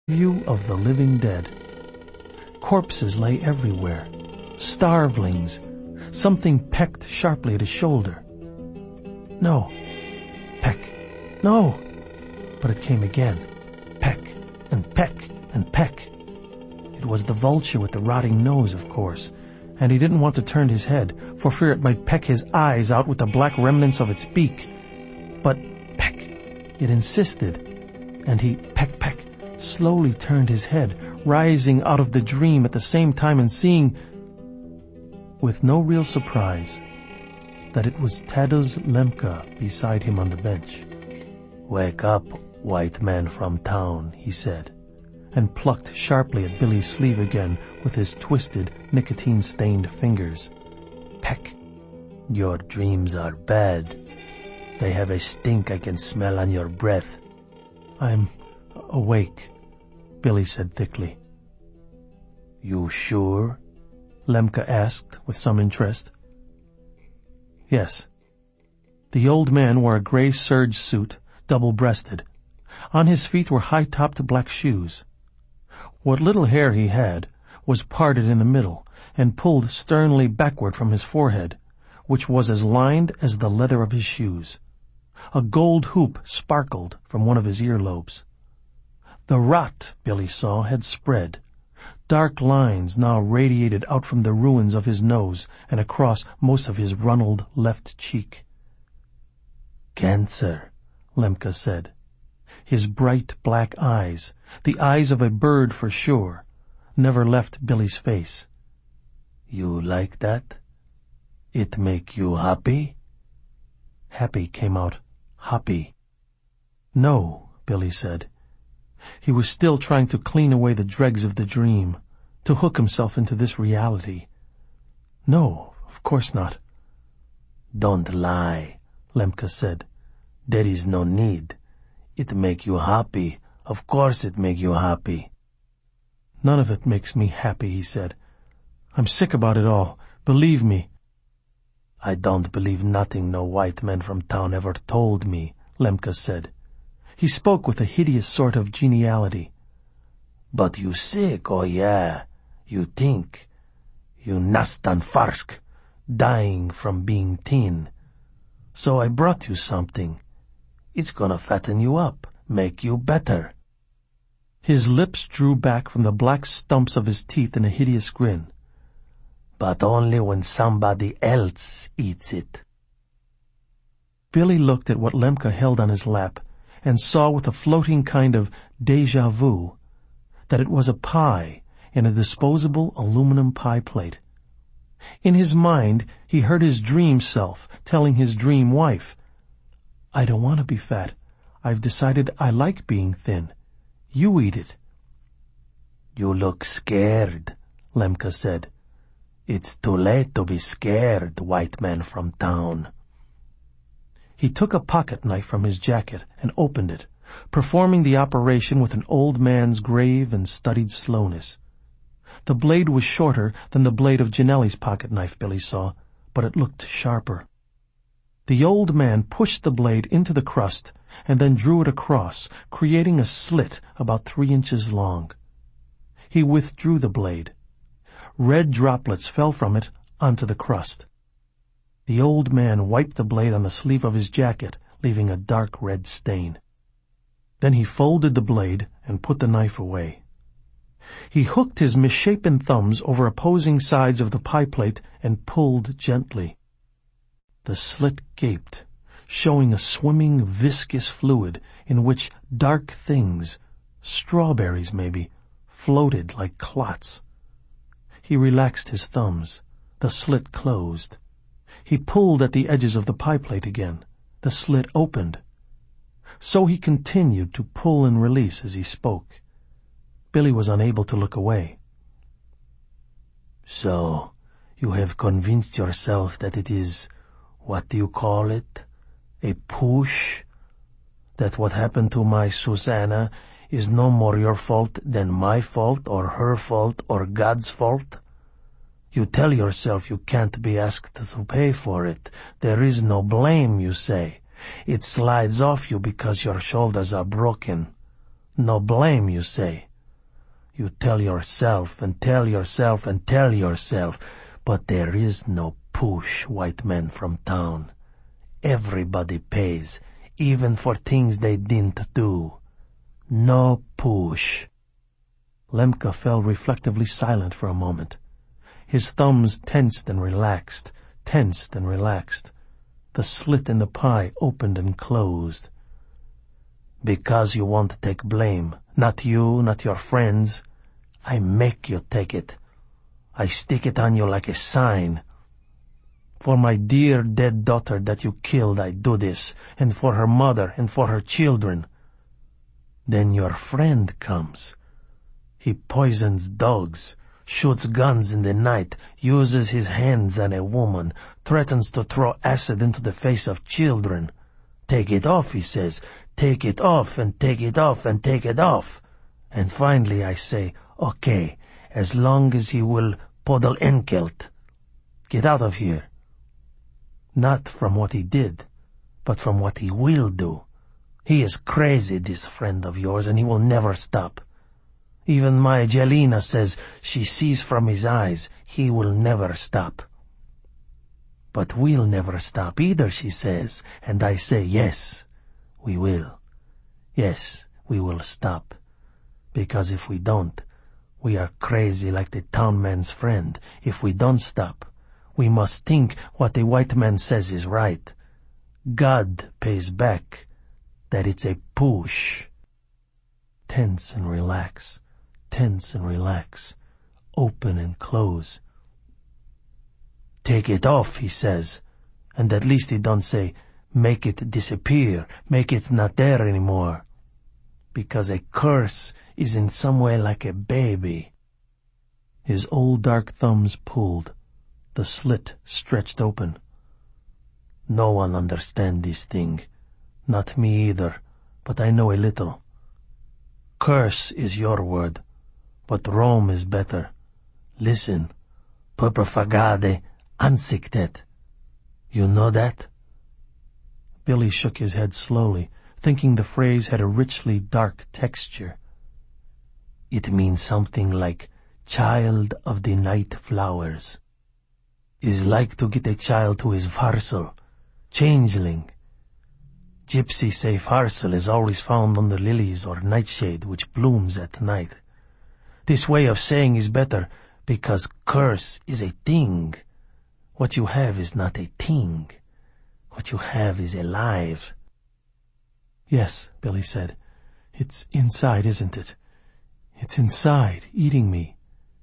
View of the living dead. Corpses lay everywhere. Starvelings. Something pecked sharply at his shoulder. No. Peck. No. But it came again. Peck and peck and peck. It was the vulture with the rotting nose, of course, and he didn't want to turn his head for fear it might peck his eyes out with the black remnants of its beak. But peck. It insisted, and he peck, slowly turned his head, rising out of the dream at the same time and seeing, with no real surprise, that it was Tadeusz Lemka beside him on the bench. "Wake up, white man from town," he said, and plucked sharply at Billy's sleeve again with his twisted, nicotine-stained fingers. Peck. "Your dreams are bad. They have a stink I can smell on your breath." "I'm awake," Billy said thickly. "You sure?" Lemka asked with some interest. Yes. The old man wore a gray serge suit, double-breasted. On his feet were high-topped black shoes. What little hair he had was parted in the middle and pulled sternly backward from his forehead, which was as lined as the leather of his shoes. A gold hoop sparkled from one of his earlobes. The rot, Billy saw, had spread. Dark lines now radiated out from the ruins of his nose and across most of his runneled left cheek. "Cancer," Lemka said. His bright black eyes, the eyes of a bird for sure, never left Billy's face. "You like that? It make you happy?" Happy came out hoppy. "No," Billy said. He was still trying to clean away the dregs of the dream, to hook himself into this reality. "No, of course not." "Don't lie," Lemka said. "There is no need. It make you happy. Of course it make you happy." "None of it makes me happy," he said. "I'm sick about it all. Believe me." "I don't believe nothing no white man from town ever told me," Lemka said. He spoke with a hideous sort of geniality. "But you sick, oh yeah. You think. You nastan farsk, dying from being thin. So I brought you something. It's gonna fatten you up, make you better." His lips drew back from the black stumps of his teeth in a hideous grin. "But only when somebody else eats it." Billy looked at what Lemka held on his lap and saw with a floating kind of déjà vu that it was a pie in a disposable aluminum pie plate. In his mind, he heard his dream self telling his dream wife, "I don't want to be fat. I've decided I like being thin. You eat it." "You look scared," Lemka said. "It's too late to be scared, white man from town." He took a pocket knife from his jacket and opened it, performing the operation with an old man's grave and studied slowness. The blade was shorter than the blade of Janelli's pocket knife, Billy saw, but it looked sharper. The old man pushed the blade into the crust and then drew it across, creating a slit about 3 inches long. He withdrew the blade. Red droplets fell from it onto the crust. The old man wiped the blade on the sleeve of his jacket, leaving a dark red stain. Then he folded the blade and put the knife away. He hooked his misshapen thumbs over opposing sides of the pie plate and pulled gently. The slit gaped, showing a swimming, viscous fluid in which dark things, strawberries maybe, floated like clots. He relaxed his thumbs. The slit closed. He pulled at the edges of the pie plate again. The slit opened. So he continued to pull and release as he spoke. Billy was unable to look away. "So, you have convinced yourself that it is, what do you call it, a push? That what happened to my Susanna is no more your fault than my fault or her fault or God's fault? You tell yourself you can't be asked to pay for it. There is no blame, you say. It slides off you because your shoulders are broken. No blame, you say. You tell yourself and tell yourself and tell yourself, but there is no push white men from town. Everybody pays, even for things they didn't do. No push. Lemke fell reflectively silent for a moment. His thumbs tensed and relaxed, tensed and relaxed. The slit in the pie opened and closed. Because you won't take blame. Not you, not your friends. I make you take it. I stick it on you like a sign. For my dear dead daughter that you killed, I do this, and for her mother and for her children. Then your friend comes. He poisons dogs, shoots guns in the night, uses his hands on a woman, threatens to throw acid into the face of children. Take it off, he says. Take it off and take it off and take it off. And finally I say, okay, as long as he will podel enkelt. Get out of here. Not from what he did, but from what he will do. He is crazy, this friend of yours, and he will never stop. Even my Jelena says she sees from his eyes he will never stop. But we'll never stop either, she says, and I say, yes, we will. Yes, we will stop. Because if we don't, we are crazy like the town man's friend. If we don't stop, we must think what the white man says is right. God pays back that it's a push. Tense and relax, tense and relax, open and close. Take it off, he says, and at least he don't say, make it disappear, make it not there anymore. Because a curse is in some way like a baby. His old dark thumbs pulled. The slit stretched open. No one understand this thing. Not me either, but I know a little. Curse is your word, but Rome is better. Listen, purpurfagade ansiktet. You know that? Billy shook his head slowly, thinking the phrase had a richly dark texture. It means something like child of the night flowers. Is like to get a child who is varsel, changeling. Gypsy say varsel is always found on the lilies or nightshade which blooms at night. This way of saying is better because curse is a thing. What you have is not a thing. What you have is alive. Yes, Billy said. It's inside, isn't it? It's inside, eating me.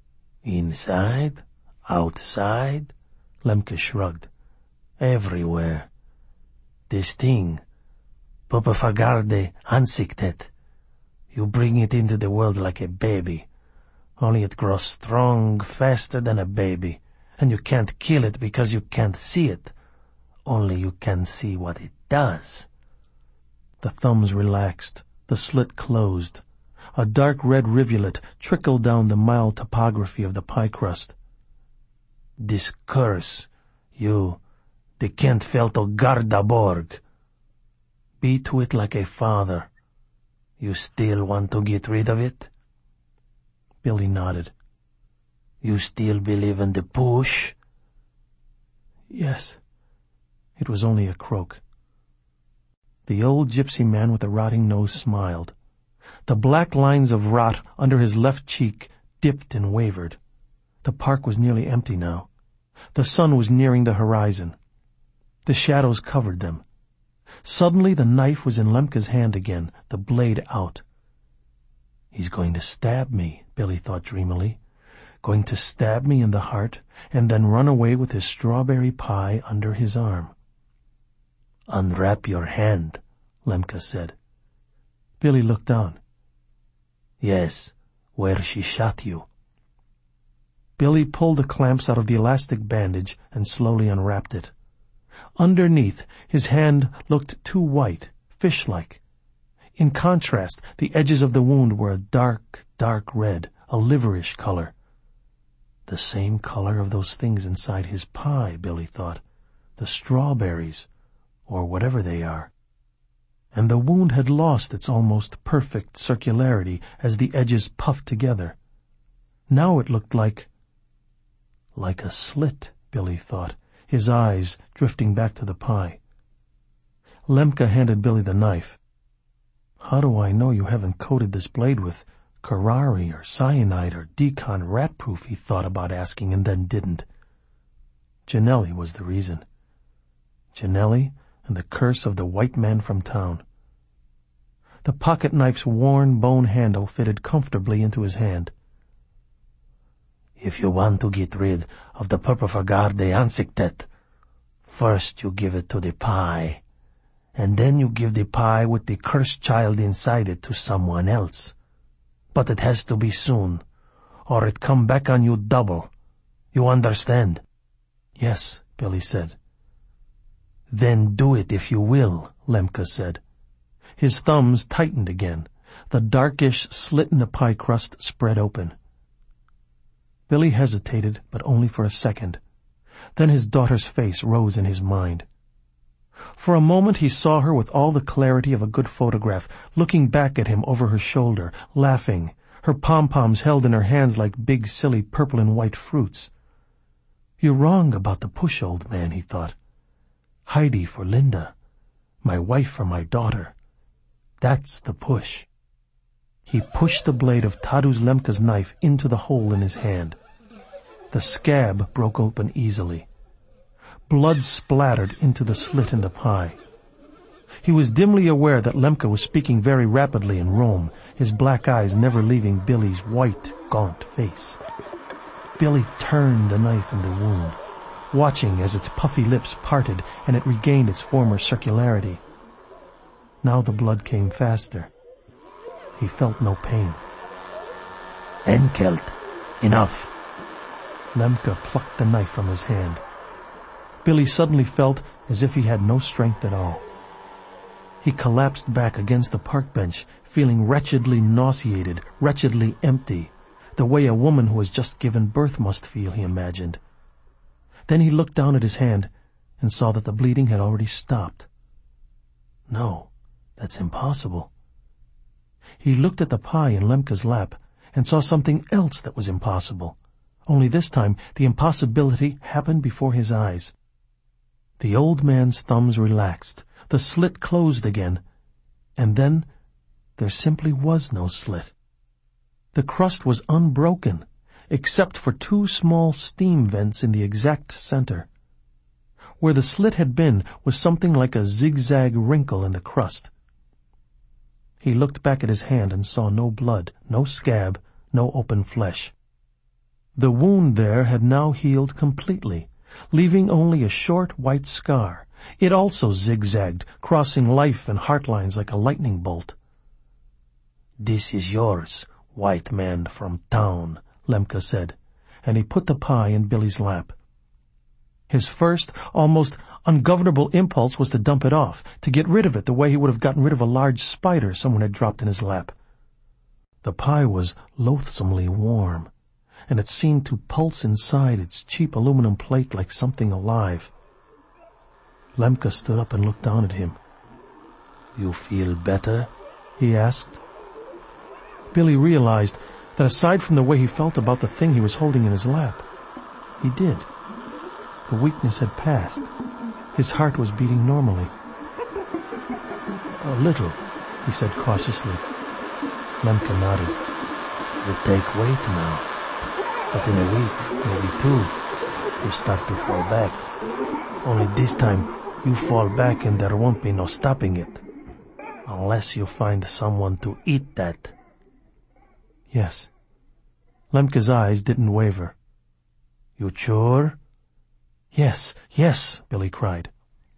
Inside? Outside? Lemke shrugged. Everywhere. This thing, purpurfagade ansiktet. You bring it into the world like a baby. Only it grows strong faster than a baby. And you can't kill it because you can't see it. Only you can see what it does. The thumbs relaxed. The slit closed. A dark red rivulet trickled down the mild topography of the pie crust. This curse, you, the Kent Felto Gardaborg. Be to it like a father. You still want to get rid of it? Billy nodded. You still believe in the push? Yes. It was only a croak. The old gypsy man with the rotting nose smiled. The black lines of rot under his left cheek dipped and wavered. The park was nearly empty now. The sun was nearing the horizon. The shadows covered them. Suddenly the knife was in Lemke's hand again, the blade out. He's going to stab me, Billy thought dreamily. Going to stab me in the heart and then run away with his strawberry pie under his arm. Unwrap your hand, Lemke said. Billy looked down. Yes, where she shot you. Billy pulled the clamps out of the elastic bandage and slowly unwrapped it. Underneath, his hand looked too white, fish-like. In contrast, the edges of the wound were a dark, dark red, a liverish color. The same color of those things inside his pie, Billy thought. The strawberries, or whatever they are. And the wound had lost its almost perfect circularity as the edges puffed together. Now it looked like a slit, Billy thought, his eyes drifting back to the pie. Lemke handed Billy the knife. How do I know you haven't coated this blade with curare or cyanide or decon rat-proof, he thought about asking and then didn't. Janelli was the reason. Janelli and the curse of the white man from town. The pocket knife's worn bone handle fitted comfortably into his hand. If you want to get rid of the purpurfargarde ansiktet, first you give it to the pie, and then you give the pie with the cursed child inside it to someone else. But it has to be soon, or it come back on you double. You understand? Yes, Billy said. Then do it if you will, Lemke said. His thumbs tightened again. The darkish slit in the pie crust spread open. Billy hesitated, but only for a second. Then his daughter's face rose in his mind. For a moment he saw her with all the clarity of a good photograph, looking back at him over her shoulder, laughing, her pom-poms held in her hands like big, silly purple and white fruits. You're wrong about the push, old man, he thought. Heidi for Linda, my wife for my daughter. That's the push. He pushed the blade of Tadeusz Lemke's knife into the hole in his hand. The scab broke open easily. Blood splattered into the slit in the pie. He was dimly aware that Lemke was speaking very rapidly in Rome, his black eyes never leaving Billy's white, gaunt face. Billy turned the knife in the wound, watching as its puffy lips parted and it regained its former circularity. Now the blood came faster. He felt no pain. Enkelt, enough. Lemke plucked the knife from his hand. Billy suddenly felt as if he had no strength at all. He collapsed back against the park bench, feeling wretchedly nauseated, wretchedly empty, the way a woman who has just given birth must feel, he imagined. Then he looked down at his hand and saw that the bleeding had already stopped. No, that's impossible. He looked at the pie in Lemke's lap and saw something else that was impossible. Only this time the impossibility happened before his eyes. The old man's thumbs relaxed, the slit closed again, and then there simply was no slit. The crust was unbroken, except for two small steam vents in the exact center. Where the slit had been was something like a zigzag wrinkle in the crust. He looked back at his hand and saw no blood, no scab, no open flesh. The wound there had now healed completely, leaving only a short white scar. It also zigzagged, crossing life and heart lines like a lightning bolt. This is yours, white man from town, Lemke said, and he put the pie in Billy's lap. His first, almost ungovernable impulse was to dump it off, to get rid of it the way he would have gotten rid of a large spider someone had dropped in his lap. The pie was loathsomely warm, and it seemed to pulse inside its cheap aluminum plate like something alive. Lemke stood up and looked down at him. You feel better? He asked. Billy realized that aside from the way he felt about the thing he was holding in his lap, he did. The weakness had passed. His heart was beating normally. A little, he said cautiously. Lemke nodded. You take weight now. But in a week, maybe two, you start to fall back. Only this time, you fall back and there won't be no stopping it. Unless you find someone to eat that. Yes. Lemke's eyes didn't waver. You sure? Yes, yes, Billy cried.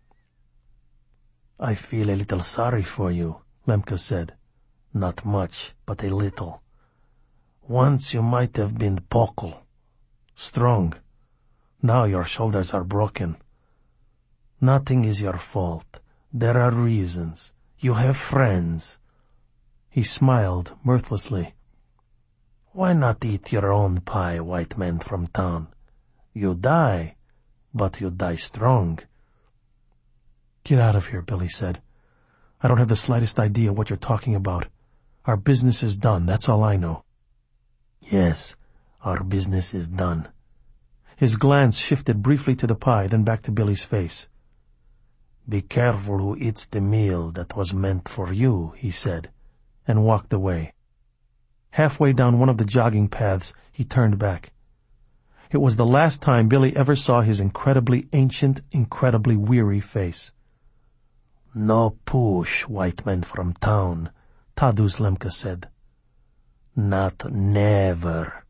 I feel a little sorry for you, Lemke said. Not much, but a little. Once you might have been pokal, strong. Now your shoulders are broken. Nothing is your fault. There are reasons. You have friends. He smiled mirthlessly. Why not eat your own pie, white man from town? You die, but you die strong. Get out of here, Billy said. I don't have the slightest idea what you're talking about. Our business is done, that's all I know. Yes, Our business is done." His glance shifted briefly to the pie, then back to Billy's face. "Be careful who eats the meal that was meant for you," he said, and walked away. Halfway down one of the jogging paths, he turned back. It was the last time Billy ever saw his incredibly ancient, incredibly weary face. "No push, white man from town," Tadeusz Lemke said. "Not never."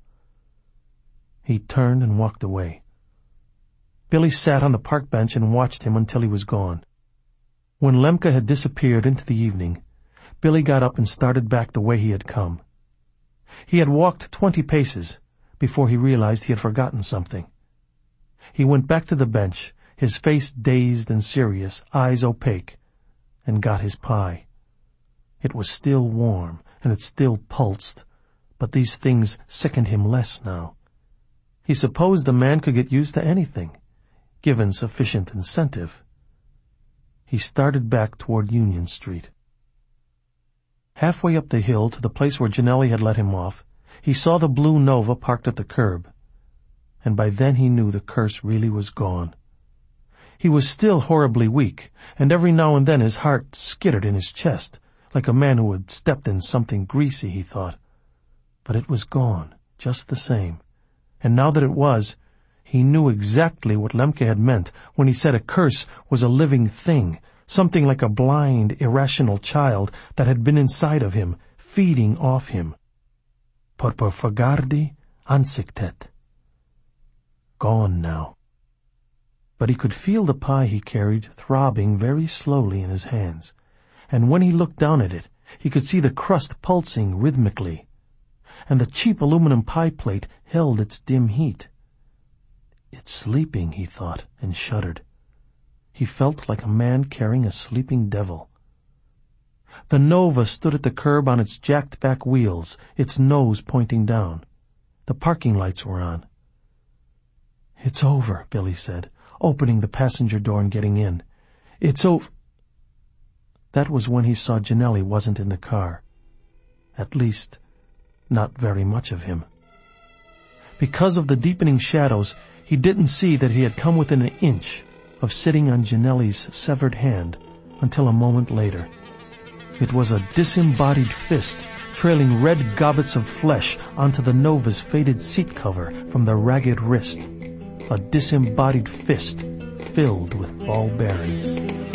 He turned and walked away. Billy sat on the park bench and watched him until he was gone. When Lemke had disappeared into the evening, Billy got up and started back the way he had come. He had walked 20 paces before he realized he had forgotten something. He went back to the bench, his face dazed and serious, eyes opaque, and got his pie. It was still warm, and it still pulsed, but these things sickened him less now. He supposed a man could get used to anything, given sufficient incentive. He started back toward Union Street. Halfway up the hill to the place where Janelli had let him off, he saw the blue Nova parked at the curb, and by then he knew the curse really was gone. He was still horribly weak, and every now and then his heart skittered in his chest, like a man who had stepped in something greasy, he thought. But it was gone, just the same. And now that it was, he knew exactly what Lemke had meant when he said a curse was a living thing, something like a blind, irrational child that had been inside of him, feeding off him. Porpofagardi ansiktet. Gone now. But he could feel the pie he carried throbbing very slowly in his hands, and when he looked down at it, he could see the crust pulsing rhythmically, and the cheap aluminum pie plate held its dim heat. "It's sleeping," he thought, and shuddered. He felt like a man carrying a sleeping devil. The Nova stood at the curb on its jacked-back wheels, its nose pointing down. The parking lights were on. "It's over," Billy said, opening the passenger door and getting in. "It's over." That was when he saw Janelli wasn't in the car. At least, not very much of him. Because of the deepening shadows, he didn't see that he had come within an inch of sitting on Janelli's severed hand until a moment later. It was a disembodied fist trailing red gobbets of flesh onto the Nova's faded seat cover from the ragged wrist. A disembodied fist filled with ball bearings.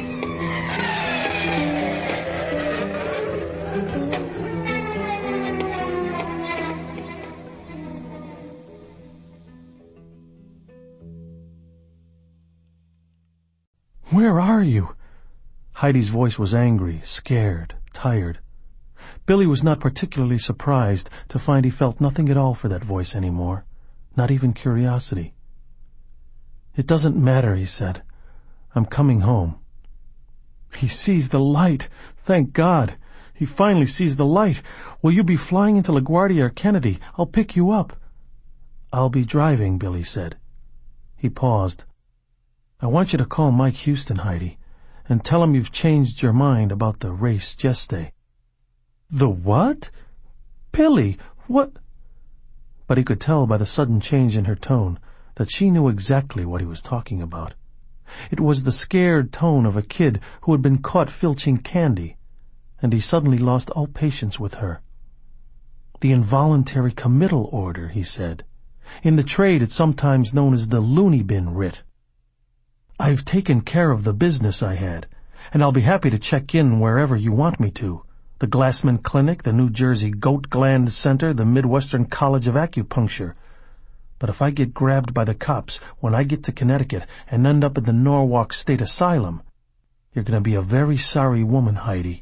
"Where are you?" Heidi's voice was angry, scared, tired. Billy was not particularly surprised to find he felt nothing at all for that voice anymore, not even curiosity. "It doesn't matter," he said. "I'm coming home." He sees the light. Thank God. He finally sees the light. "Will you be flying into LaGuardia or Kennedy? I'll pick you up." "I'll be driving," Billy said. He paused. "I want you to call Mike Houston, Heidi, and tell him you've changed your mind about the res gestae." "The what? Billy, what?" But he could tell by the sudden change in her tone that she knew exactly what he was talking about. It was the scared tone of a kid who had been caught filching candy, and he suddenly lost all patience with her. "The involuntary committal order," he said. "In the trade it's sometimes known as the loony bin writ. I've taken care of the business I had, and I'll be happy to check in wherever you want me to. The Glassman Clinic, the New Jersey Goat Gland Center, the Midwestern College of Acupuncture. But if I get grabbed by the cops when I get to Connecticut and end up at the Norwalk State Asylum, you're going to be a very sorry woman, Heidi."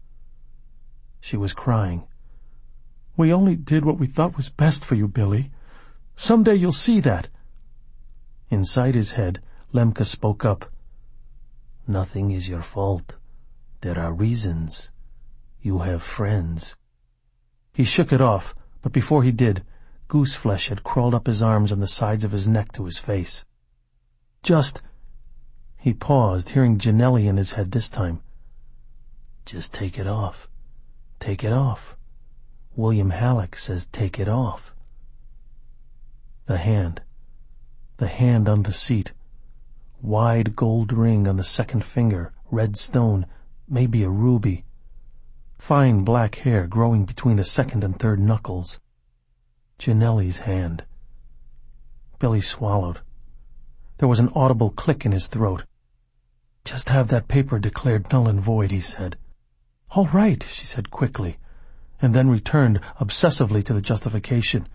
She was crying. "We only did what we thought was best for you, Billy. Someday you'll see that." Inside his head, Lemke spoke up. "Nothing is your fault. There are reasons. You have friends." He shook it off, but before he did, gooseflesh had crawled up his arms and the sides of his neck to his face. "Just—" He paused, hearing Janelli in his head this time. "Just take it off. Take it off. William Halleck says take it off." The hand. The hand on the seat. Wide gold ring on the second finger, red stone, maybe a ruby. Fine black hair growing between the second and third knuckles. Janelle's hand. Billy swallowed. There was an audible click in his throat. "Just have that paper declared null and void," he said. "All right," she said quickly, and then returned obsessively to the justification.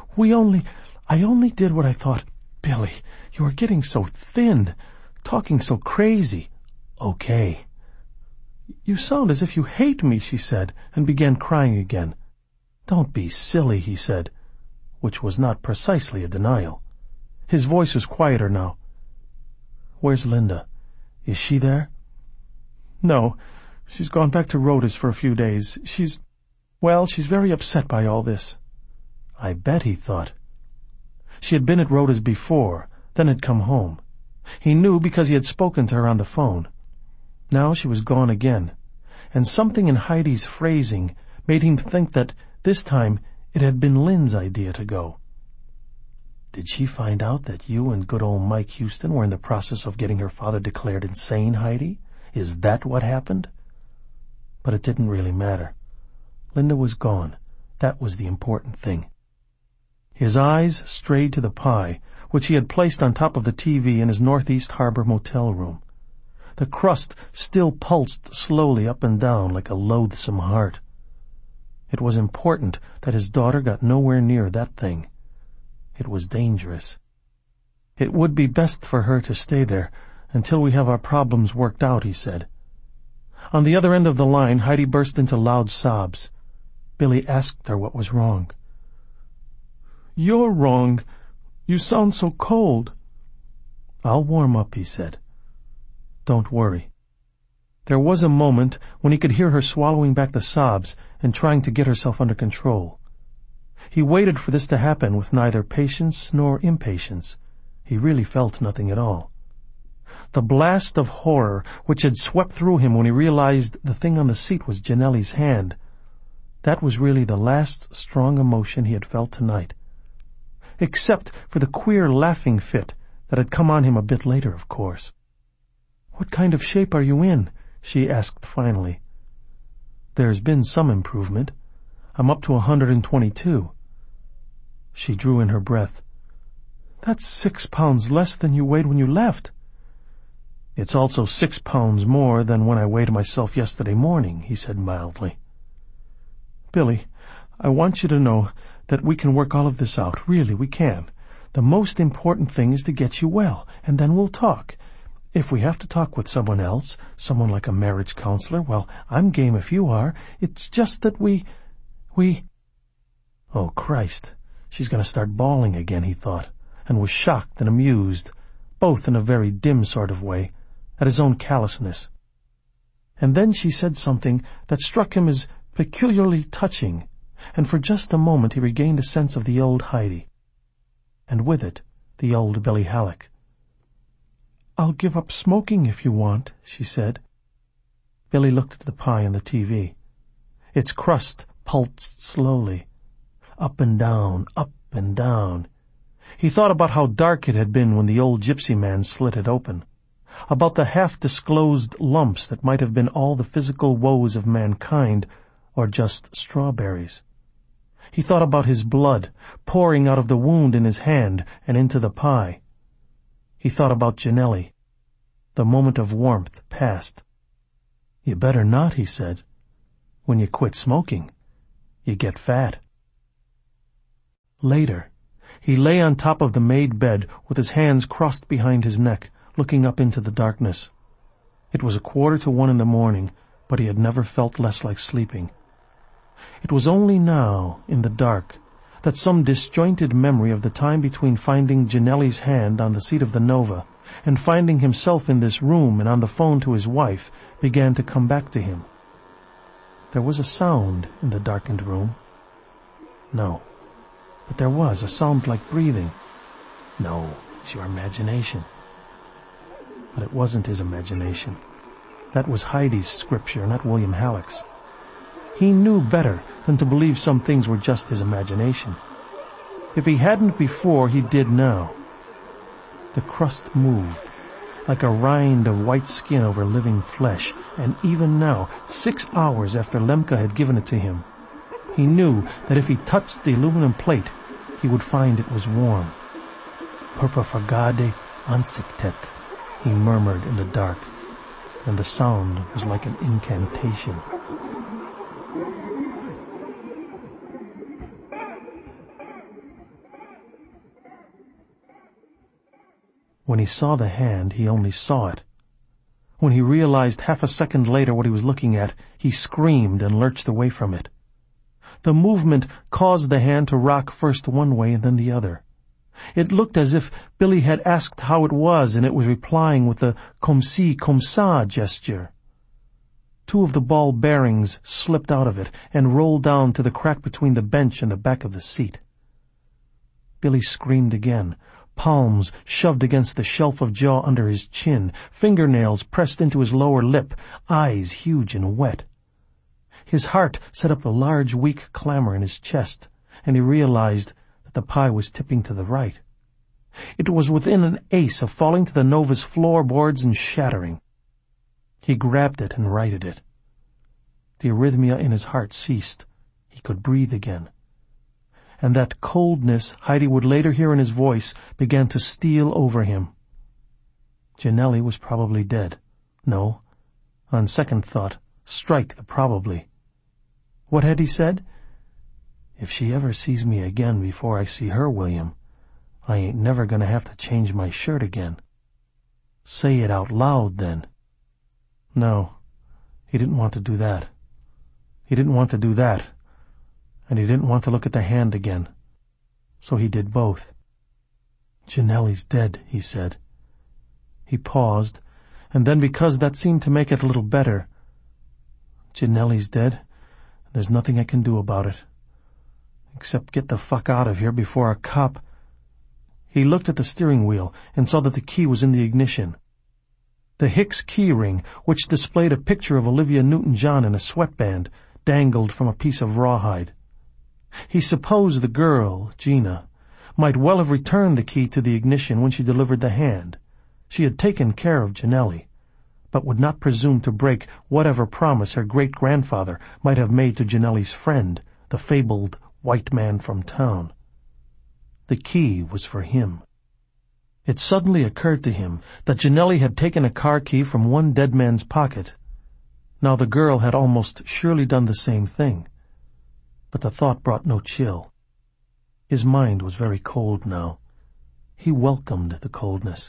I only did what I thought. Billy, you are getting so thin, talking so crazy." "Okay." "You sound as if you hate me," she said, and began crying again. "Don't be silly," he said, which was not precisely a denial. His voice was quieter now. "Where's Linda? Is she there?" "No, she's gone back to Rhoda's for a few days. She's very upset by all this." I bet, he thought. She had been at Rhoda's before, then had come home. He knew because he had spoken to her on the phone. Now she was gone again, and something in Heidi's phrasing made him think that this time it had been Lynn's idea to go. "Did she find out that you and good old Mike Houston were in the process of getting her father declared insane, Heidi? Is that what happened?" But it didn't really matter. Linda was gone. That was the important thing. His eyes strayed to the pie, which he had placed on top of the TV in his Northeast Harbor motel room. The crust still pulsed slowly up and down like a loathsome heart. It was important that his daughter got nowhere near that thing. It was dangerous. "It would be best for her to stay there until we have our problems worked out," he said. On the other end of the line, Heidi burst into loud sobs. Billy asked her what was wrong. "You're wrong. You sound so cold." "I'll warm up," he said. "Don't worry." There was a moment when he could hear her swallowing back the sobs and trying to get herself under control. He waited for this to happen with neither patience nor impatience. He really felt nothing at all. The blast of horror which had swept through him when he realized the thing on the seat was Janelle's hand, that was really the last strong emotion he had felt tonight. Except for the queer laughing fit that had come on him a bit later, of course. "What kind of shape are you in?" she asked finally. "There's been some improvement. I'm up to 122. She drew in her breath. "That's 6 pounds less than you weighed when you left." "It's also 6 pounds more than when I weighed myself yesterday morning," he said mildly. "Billy, I want you to know that we can work all of this out. Really, we can. The most important thing is to get you well, and then we'll talk. If we have to talk with someone else, someone like a marriage counselor, well, I'm game if you are. It's just that we... Oh, Christ, she's going to start bawling again, he thought, and was shocked and amused, both in a very dim sort of way, at his own callousness. And then she said something that struck him as peculiarly touching, and for just a moment he regained a sense of the old Heidi, and with it the old Billy Halleck. "I'll give up smoking if you want," she said. Billy looked at the pie on the TV. Its crust pulsed slowly, up and down, up and down. He thought about how dark it had been when the old gypsy man slit it open, about the half-disclosed lumps that might have been all the physical woes of mankind, or just strawberries. He thought about his blood pouring out of the wound in his hand and into the pie. He thought about Janelle. The moment of warmth passed. "You better not," he said. "When you quit smoking, you get fat." Later, he lay on top of the made bed with his hands crossed behind his neck, looking up into the darkness. It was 1:45 in the morning, but he had never felt less like sleeping. It was only now, in the dark, that some disjointed memory of the time between finding Janelle's hand on the seat of the Nova and finding himself in this room and on the phone to his wife began to come back to him. There was a sound in the darkened room. No, but there was a sound like breathing. No, it's your imagination. But it wasn't his imagination. That was Heidi's scripture, not William Halleck's. He knew better than to believe some things were just his imagination. If he hadn't before, he did now. The crust moved, like a rind of white skin over living flesh, and even now, 6 hours after Lemke had given it to him, he knew that if he touched the aluminum plate, he would find it was warm. "Purpa Vergade Ansiktet," he murmured in the dark, and the sound was like an incantation. When he saw the hand, he only saw it. When he realized half a second later what he was looking at, he screamed and lurched away from it. The movement caused the hand to rock first one way and then the other. It looked as if Billy had asked how it was, and it was replying with a comme ci, comme ça gesture. 2 of the ball bearings slipped out of it and rolled down to the crack between the bench and the back of the seat. Billy screamed again, palms shoved against the shelf of jaw under his chin, fingernails pressed into his lower lip, eyes huge and wet. His heart set up a large, weak clamor in his chest, and he realized that the pie was tipping to the right. It was within an ace of falling to the Nova's floorboards and shattering. He grabbed it and righted it. The arrhythmia in his heart ceased. He could breathe again. And that coldness Heidi would later hear in his voice began to steal over him. Janelli was probably dead. No, on second thought, strike the probably. What had he said? "If she ever sees me again before I see her, William, I ain't never going to have to change my shirt again." Say it out loud, then. No, he didn't want to do that. He didn't want to do that. And he didn't want to look at the hand again. So he did both. "Janelli's dead," he said. He paused, and then, because that seemed to make it a little better, "Janelli's dead. There's nothing I can do about it. Except get the fuck out of here before a cop—" He looked at the steering wheel and saw that the key was in the ignition. The Hicks key ring, which displayed a picture of Olivia Newton-John in a sweatband, dangled from a piece of rawhide. He supposed the girl, Gina, might well have returned the key to the ignition when she delivered the hand. She had taken care of Janelli, but would not presume to break whatever promise her great-grandfather might have made to Janelli's friend, the fabled white man from town. The key was for him. It suddenly occurred to him that Janelli had taken a car key from one dead man's pocket. Now the girl had almost surely done the same thing. But the thought brought no chill. His mind was very cold now. He welcomed the coldness.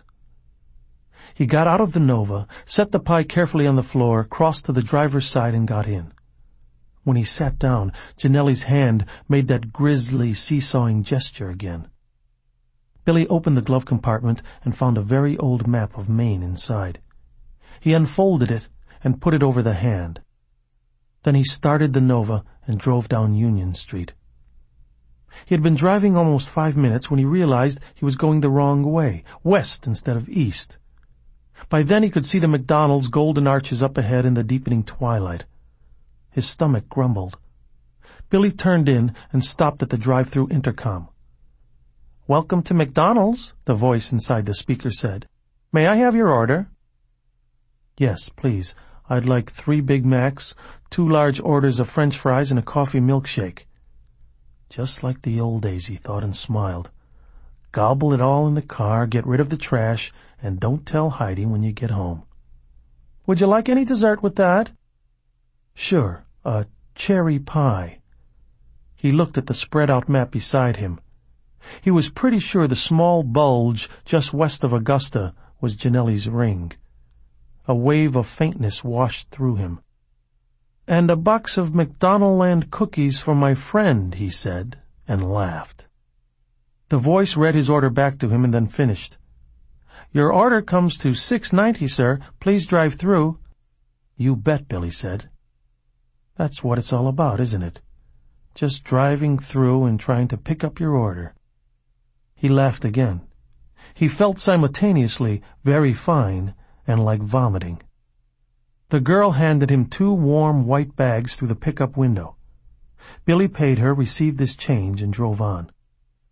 He got out of the Nova, set the pie carefully on the floor, crossed to the driver's side, and got in. When he sat down, Janelli's hand made that grisly seesawing gesture again. Billy opened the glove compartment and found a very old map of Maine inside. He unfolded it and put it over the hand. Then he started the Nova and drove down Union Street. He had been driving almost 5 minutes when he realized he was going the wrong way, west instead of east. By then he could see the McDonald's golden arches up ahead in the deepening twilight. His stomach grumbled. Billy turned in and stopped at the drive-through intercom. "Welcome to McDonald's," the voice inside the speaker said. "May I have your order?" "Yes, please. I'd like 3 Big Macs, 2 large orders of French fries, and a coffee milkshake." Just like the old days, he thought, and smiled. "Gobble it all in the car, get rid of the trash, and don't tell Heidi when you get home." "Would you like any dessert with that?" "Sure, a cherry pie." He looked at the spread-out map beside him. He was pretty sure the small bulge just west of Augusta was Janelli's ring. A wave of faintness washed through him. "And a box of McDonaldland cookies for my friend," he said, and laughed. The voice read his order back to him and then finished. "Your order comes to $6.90, sir. Please drive through." "You bet," Billy said. "That's what it's all about, isn't it? Just driving through and trying to pick up your order." He laughed again. He felt simultaneously very fine and like vomiting. The girl handed him 2 warm white bags through the pickup window. Billy paid her, received his change, and drove on.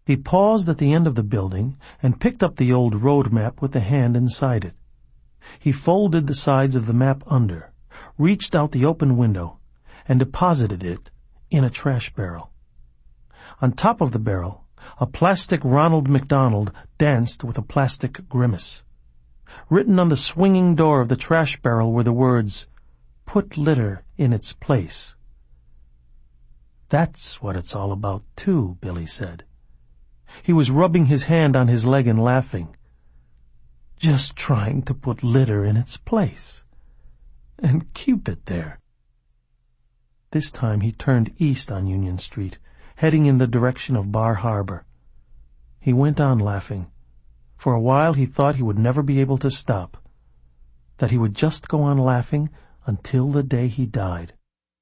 He paused at the end of the building and picked up the old road map with the hand inside it. He folded the sides of the map under, reached out the open window, and deposited it in a trash barrel. On top of the barrel, a plastic Ronald McDonald danced with a plastic grimace. Written on the swinging door of the trash barrel were the words, "Put litter in its place." "That's what it's all about, too," Billy said. He was rubbing his hand on his leg and laughing. "Just trying to put litter in its place. And keep it there." This time he turned east on Union Street, heading in the direction of Bar Harbor. He went on laughing. For a while he thought he would never be able to stop, that he would just go on laughing until the day he died.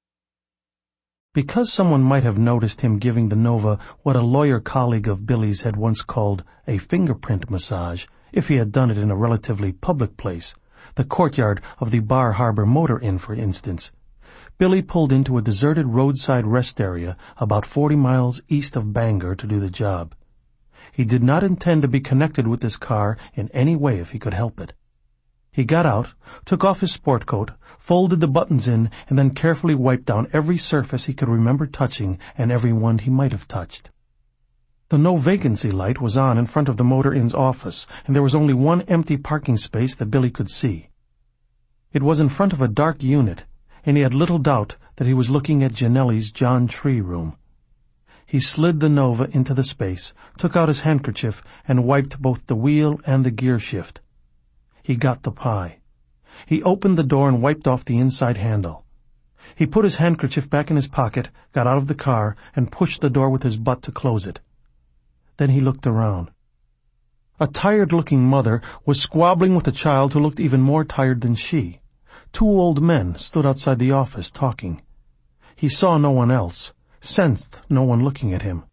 Because someone might have noticed him giving the Nova what a lawyer colleague of Billy's had once called a fingerprint massage, if he had done it in a relatively public place, the courtyard of the Bar Harbor Motor Inn, for instance, Billy pulled into a deserted roadside rest area about 40 miles east of Bangor to do the job. He did not intend to be connected with this car in any way if he could help it. He got out, took off his sport coat, folded the buttons in, and then carefully wiped down every surface he could remember touching and every one he might have touched. The no vacancy light was on in front of the Motor Inn's office, and there was only one empty parking space that Billy could see. It was in front of a dark unit, and he had little doubt that he was looking at Janelli's John Tree room. He slid the Nova into the space, took out his handkerchief, and wiped both the wheel and the gear shift. He got the pie. He opened the door and wiped off the inside handle. He put his handkerchief back in his pocket, got out of the car, and pushed the door with his butt to close it. Then he looked around. A tired-looking mother was squabbling with a child who looked even more tired than she. 2 old men stood outside the office talking. He saw no one else, sensed no one looking at him.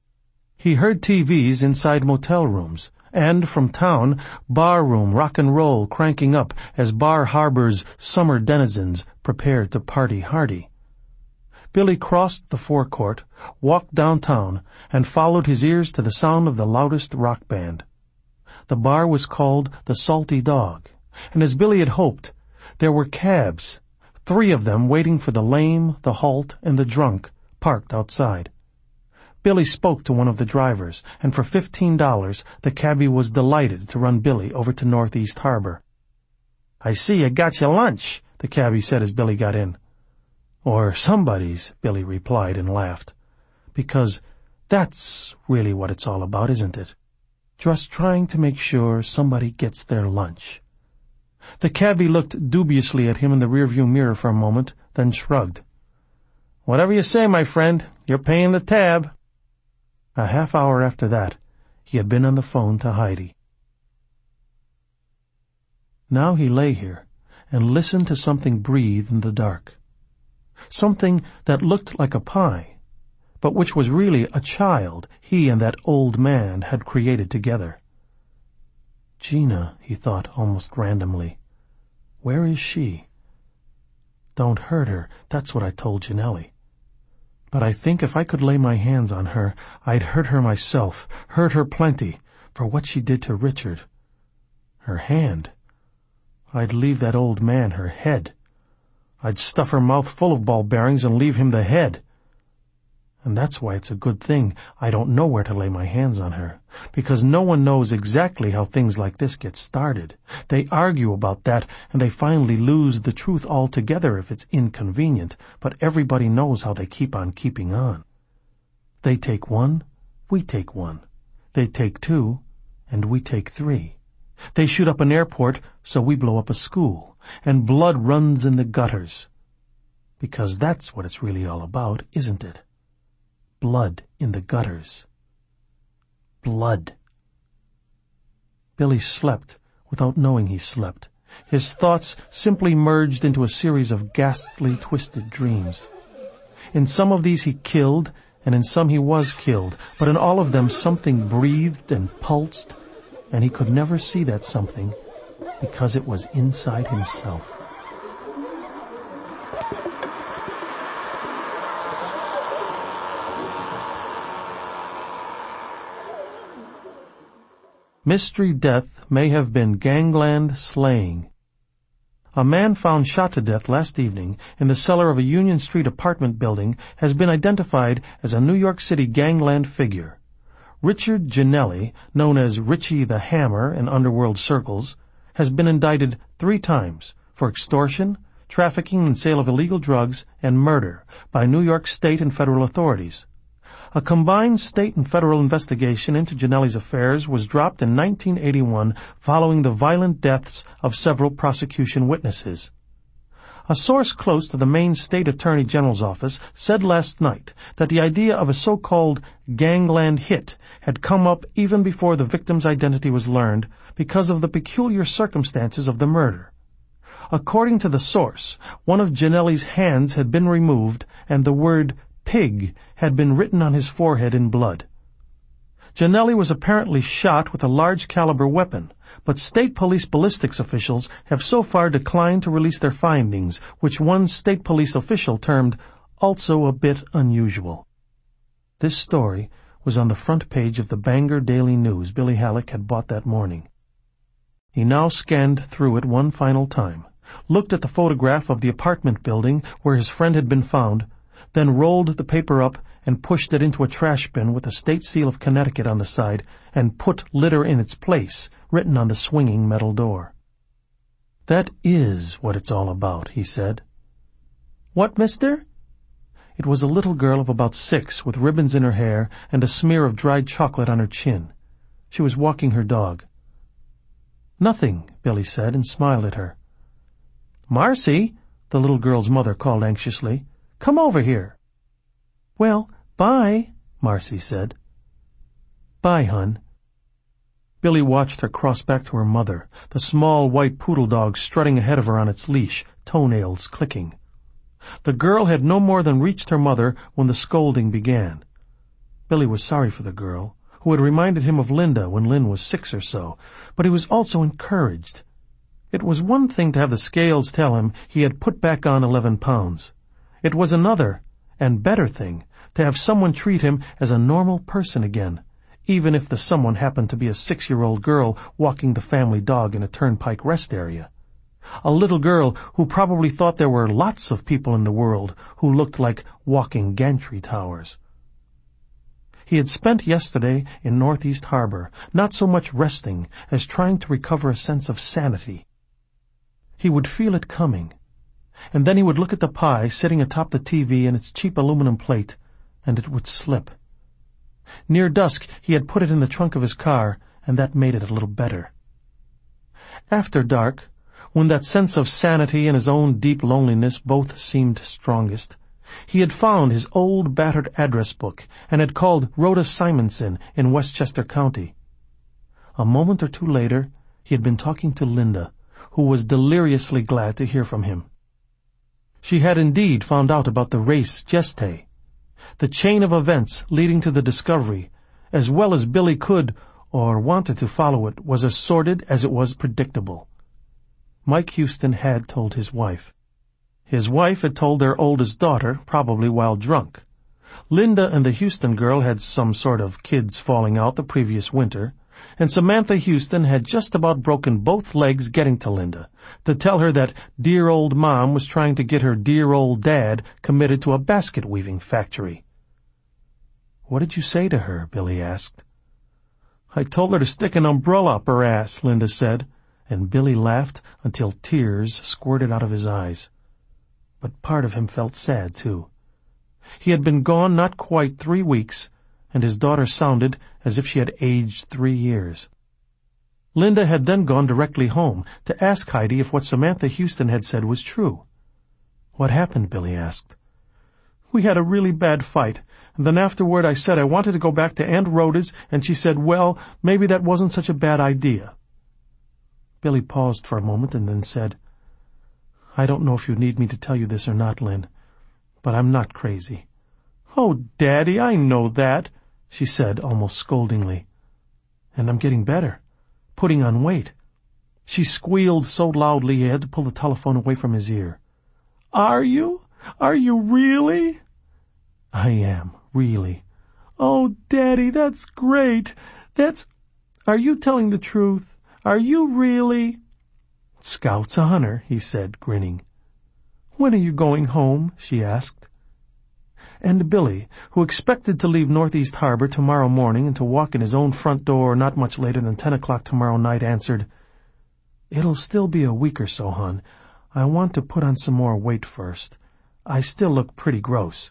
He heard TVs inside motel rooms, and from town, bar room rock and roll cranking up as Bar Harbor's summer denizens prepared to party hardy. Billy crossed the forecourt, walked downtown, and followed his ears to the sound of the loudest rock band. The bar was called the Salty Dog, and as Billy had hoped, there were cabs, 3 of them waiting for the lame, the halt, and the drunk, parked outside. Billy spoke to one of the drivers, and for $15 the cabbie was delighted to run Billy over to Northeast Harbor. "I see you got your lunch," the cabbie said as Billy got in. "Or somebody's," Billy replied and laughed. "Because that's really what it's all about, isn't it? Just trying to make sure somebody gets their lunch." The cabbie looked dubiously at him in the rearview mirror for a moment, then shrugged. "Whatever you say, my friend, you're paying the tab." A half hour after that, he had been on the phone to Heidi. Now he lay here and listened to something breathe in the dark. Something that looked like a pie, but which was really a child he and that old man had created together. Gina, he thought almost randomly. Where is she? Don't hurt her, that's what I told Janelli. But I think if I could lay my hands on her, I'd hurt her myself, hurt her plenty, for what she did to Richard. Her hand. I'd leave that old man her head. I'd stuff her mouth full of ball bearings and leave him the head. And that's why it's a good thing I don't know where to lay my hands on her, because no one knows exactly how things like this get started. They argue about that, and they finally lose the truth altogether if it's inconvenient, but everybody knows how they keep on keeping on. They take 1, we take 1. They take 2, and we take 3. They shoot up an airport, so we blow up a school, and blood runs in the gutters. Because that's what it's really all about, isn't it? Blood in the gutters. Blood. Billy slept without knowing he slept. His thoughts simply merged into a series of ghastly, twisted dreams. In some of these he killed, and in some he was killed, but in all of them something breathed and pulsed, and he could never see that something because it was inside himself. Mystery death may have been gangland slaying. A man found shot to death last evening in the cellar of a Union Street apartment building has been identified as a New York City gangland figure. Richard Ginelli, known as Richie the Hammer in underworld circles, has been indicted 3 times for extortion, trafficking and sale of illegal drugs, and murder by New York state and federal authorities. A combined state and federal investigation into Ginelli's affairs was dropped in 1981 following the violent deaths of several prosecution witnesses. A source close to the Maine State Attorney General's office said last night that the idea of a so-called gangland hit had come up even before the victim's identity was learned because of the peculiar circumstances of the murder. According to the source, one of Ginelli's hands had been removed and the word pig had been written on his forehead in blood. Ginelli was apparently shot with a large-caliber weapon, but state police ballistics officials have so far declined to release their findings, which one state police official termed also a bit unusual. This story was on the front page of the Bangor Daily News Billy Halleck had bought that morning. He now scanned through it one final time, looked at the photograph of the apartment building where his friend had been found, then rolled the paper up and pushed it into a trash bin with the state seal of Connecticut on the side and put litter in its place, written on the swinging metal door. "That is what it's all about," he said. "What, mister?" It was a little girl of about 6 with ribbons in her hair and a smear of dried chocolate on her chin. She was walking her dog. "Nothing," Billy said and smiled at her. "Marcy," the little girl's mother called anxiously, "come over here." "Well, bye," Marcy said. "Bye, hun." Billy watched her cross back to her mother, the small white poodle dog strutting ahead of her on its leash, toenails clicking. The girl had no more than reached her mother when the scolding began. Billy was sorry for the girl, who had reminded him of Linda when Lynn was 6 or so, but he was also encouraged. It was one thing to have the scales tell him he had put back on 11 pounds. It was another, and better thing, to have someone treat him as a normal person again, even if the someone happened to be a 6-year-old girl walking the family dog in a turnpike rest area. A little girl who probably thought there were lots of people in the world who looked like walking gantry towers. He had spent yesterday in Northeast Harbor, not so much resting as trying to recover a sense of sanity. He would feel it coming, and then he would look at the pie sitting atop the TV in its cheap aluminum plate, and it would slip. Near dusk he had put it in the trunk of his car, and that made it a little better. After dark, when that sense of sanity and his own deep loneliness both seemed strongest, he had found his old battered address book and had called Rhoda Simonson in Westchester County. A moment or two later, he had been talking to Linda, who was deliriously glad to hear from him. She had indeed found out about the res gestae. The chain of events leading to the discovery, as well as Billy could or wanted to follow it, was as sordid as it was predictable. Mike Houston had told his wife. His wife had told their oldest daughter, probably while drunk. Linda and the Houston girl had some sort of kids falling out the previous winter, and Samantha Houston had just about broken both legs getting to Linda, to tell her that dear old Mom was trying to get her dear old dad committed to a basket-weaving factory. "What did you say to her?" Billy asked. "I told her to stick an umbrella up her ass," Linda said, and Billy laughed until tears squirted out of his eyes. But part of him felt sad, too. He had been gone not quite 3 weeks, and his daughter sounded as if she had aged 3 years. Linda had then gone directly home to ask Heidi if what Samantha Houston had said was true. "What happened?" Billy asked. "We had a really bad fight, and then afterward I said I wanted to go back to Aunt Rhoda's, and she said, well, maybe that wasn't such a bad idea." Billy paused for a moment and then said, "I don't know if you need me to tell you this or not, Lynn, but I'm not crazy." "Oh, Daddy, I know that," she said almost scoldingly. "And I'm getting better, putting on weight." She squealed so loudly he had to pull the telephone away from his ear. "Are you? Are you really?" "I am, really." "Oh, Daddy, that's great. Are you telling the truth? Are you really? Scout's honor, he said, grinning. When are you going home? She asked. And Billy, who expected to leave Northeast Harbor tomorrow morning and to walk in his own front door not much later than 10 o'clock tomorrow night, answered, It'll still be a week or so, hon. I want to put on some more weight first. I still look pretty gross.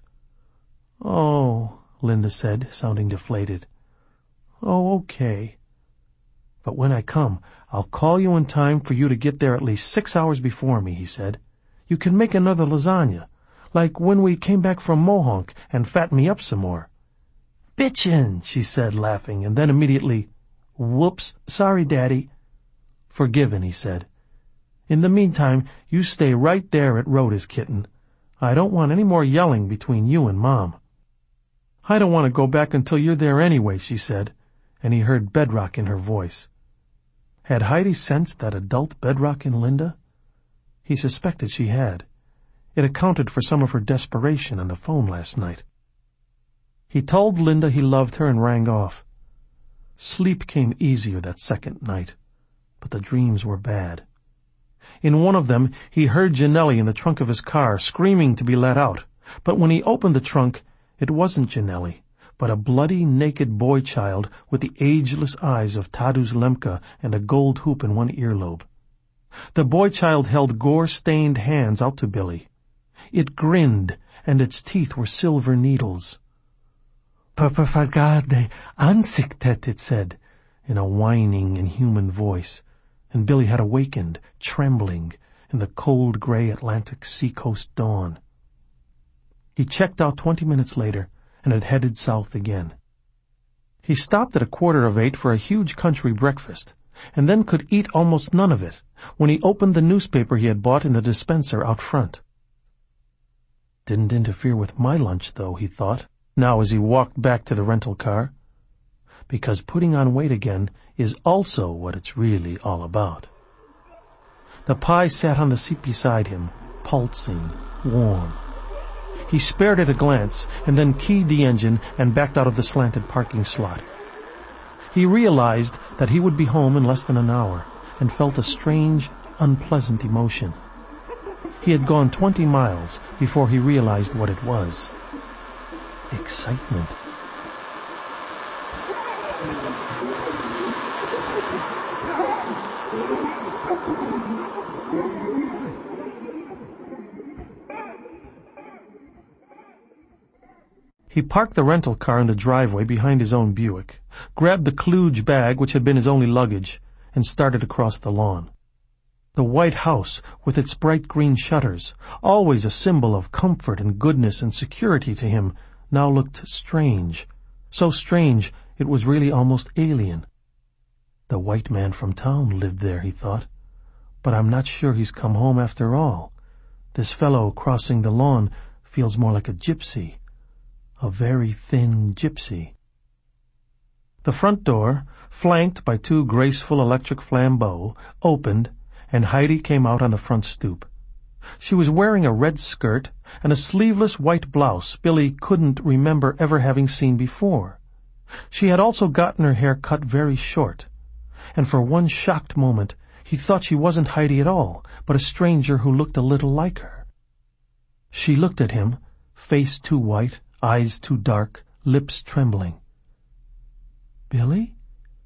Oh, Linda said, sounding deflated. Oh, okay. But when I come, I'll call you in time for you to get there at least 6 hours before me, he said. You can make another lasagna, like when we came back from Mohonk, and fatten me up some more. Bitchin', she said, laughing, and then immediately, Whoops, sorry, Daddy. Forgiven, he said. In the meantime, you stay right there at Rhoda's, kitten. I don't want any more yelling between you and Mom. I don't want to go back until you're there anyway, she said, and he heard bedrock in her voice. Had Heidi sensed that adult bedrock in Linda? He suspected she had. It accounted for some of her desperation on the phone last night. He told Linda he loved her and rang off. Sleep came easier that second night, but the dreams were bad. In one of them, he heard Janelli in the trunk of his car screaming to be let out, but when he opened the trunk, it wasn't Janelli, but a bloody, naked boy-child with the ageless eyes of Tadeusz Lemke and a gold hoop in one earlobe. The boy-child held gore-stained hands out to Billy. It grinned, and its teeth were silver needles. "Perperfagade ansiktet," it said, in a whining, inhuman voice, and Billy had awakened, trembling, in the cold gray Atlantic seacoast dawn. He checked out 20 minutes later and had headed south again. He stopped at 7:15 for a huge country breakfast, and then could eat almost none of it when he opened the newspaper he had bought in the dispenser out front. Didn't interfere with my lunch, though, he thought, now as he walked back to the rental car. Because putting on weight again is also what it's really all about. The pie sat on the seat beside him, pulsing, warm. He spared it a glance and then keyed the engine and backed out of the slanted parking slot. He realized that he would be home in less than an hour and felt a strange, unpleasant emotion. He had gone 20 miles before he realized what it was. Excitement. He parked the rental car in the driveway behind his own Buick, grabbed the kludge bag which had been his only luggage, and started across the lawn. The white house, with its bright green shutters, always a symbol of comfort and goodness and security to him, now looked strange. So strange it was really almost alien. The white man from town lived there, he thought. But I'm not sure he's come home after all. This fellow crossing the lawn feels more like a gypsy. A very thin gypsy. The front door, flanked by 2 graceful electric flambeaux, opened, and Heidi came out on the front stoop. She was wearing a red skirt and a sleeveless white blouse Billy couldn't remember ever having seen before. She had also gotten her hair cut very short, and for one shocked moment he thought she wasn't Heidi at all, but a stranger who looked a little like her. She looked at him, face too white, eyes too dark, lips trembling. "Billy?"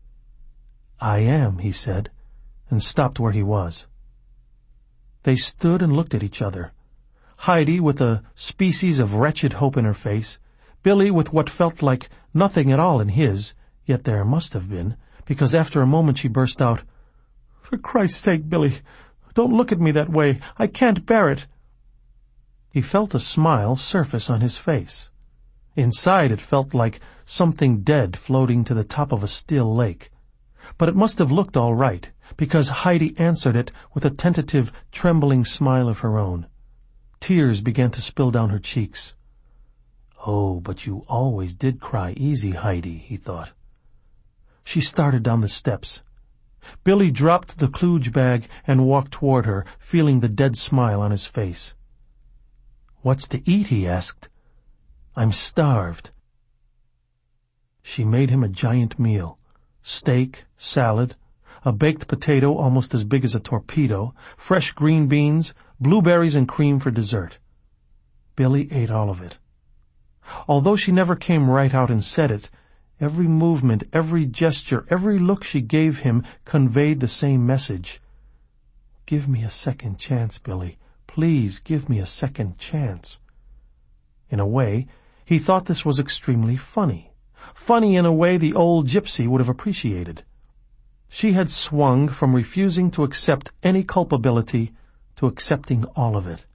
"I am," he said, and stopped where he was. They stood and looked at each other. Heidi with a species of wretched hope in her face, Billy with what felt like nothing at all in his, yet there must have been, because after a moment she burst out, "For Christ's sake, Billy, don't look at me that way. I can't bear it." He felt a smile surface on his face. Inside it felt like something dead floating to the top of a still lake. But it must have looked all right, because Heidi answered it with a tentative, trembling smile of her own. Tears began to spill down her cheeks. "Oh, but you always did cry easy, Heidi," he thought. She started down the steps. Billy dropped the kludge bag and walked toward her, feeling the dead smile on his face. "What's to eat?" he asked. "I'm starved." She made him a giant meal, steak, salad, a baked potato almost as big as a torpedo, fresh green beans, blueberries and cream for dessert. Billy ate all of it. Although she never came right out and said it, every movement, every gesture, every look she gave him conveyed the same message. Give me a second chance, Billy. Please give me a second chance. In a way, he thought this was extremely funny. Funny in a way the old gypsy would have appreciated. She had swung from refusing to accept any culpability to accepting all of it.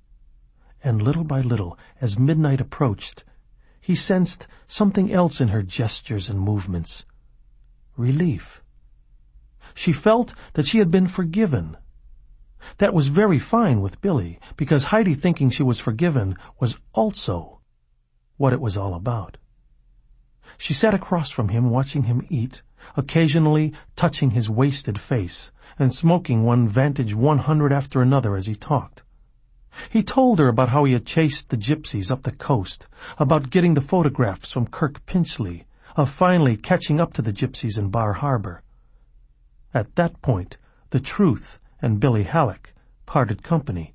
And little by little, as midnight approached, he sensed something else in her gestures and movements. Relief. She felt that she had been forgiven. That was very fine with Billy, because Heidi thinking she was forgiven was also what it was all about. She sat across from him watching him eat, occasionally touching his wasted face, and smoking one Vantage 100 after another as he talked. He told her about how he had chased the gypsies up the coast, about getting the photographs from Kirk Pinchley, of finally catching up to the gypsies in Bar Harbor. At that point, the truth and Billy Halleck parted company.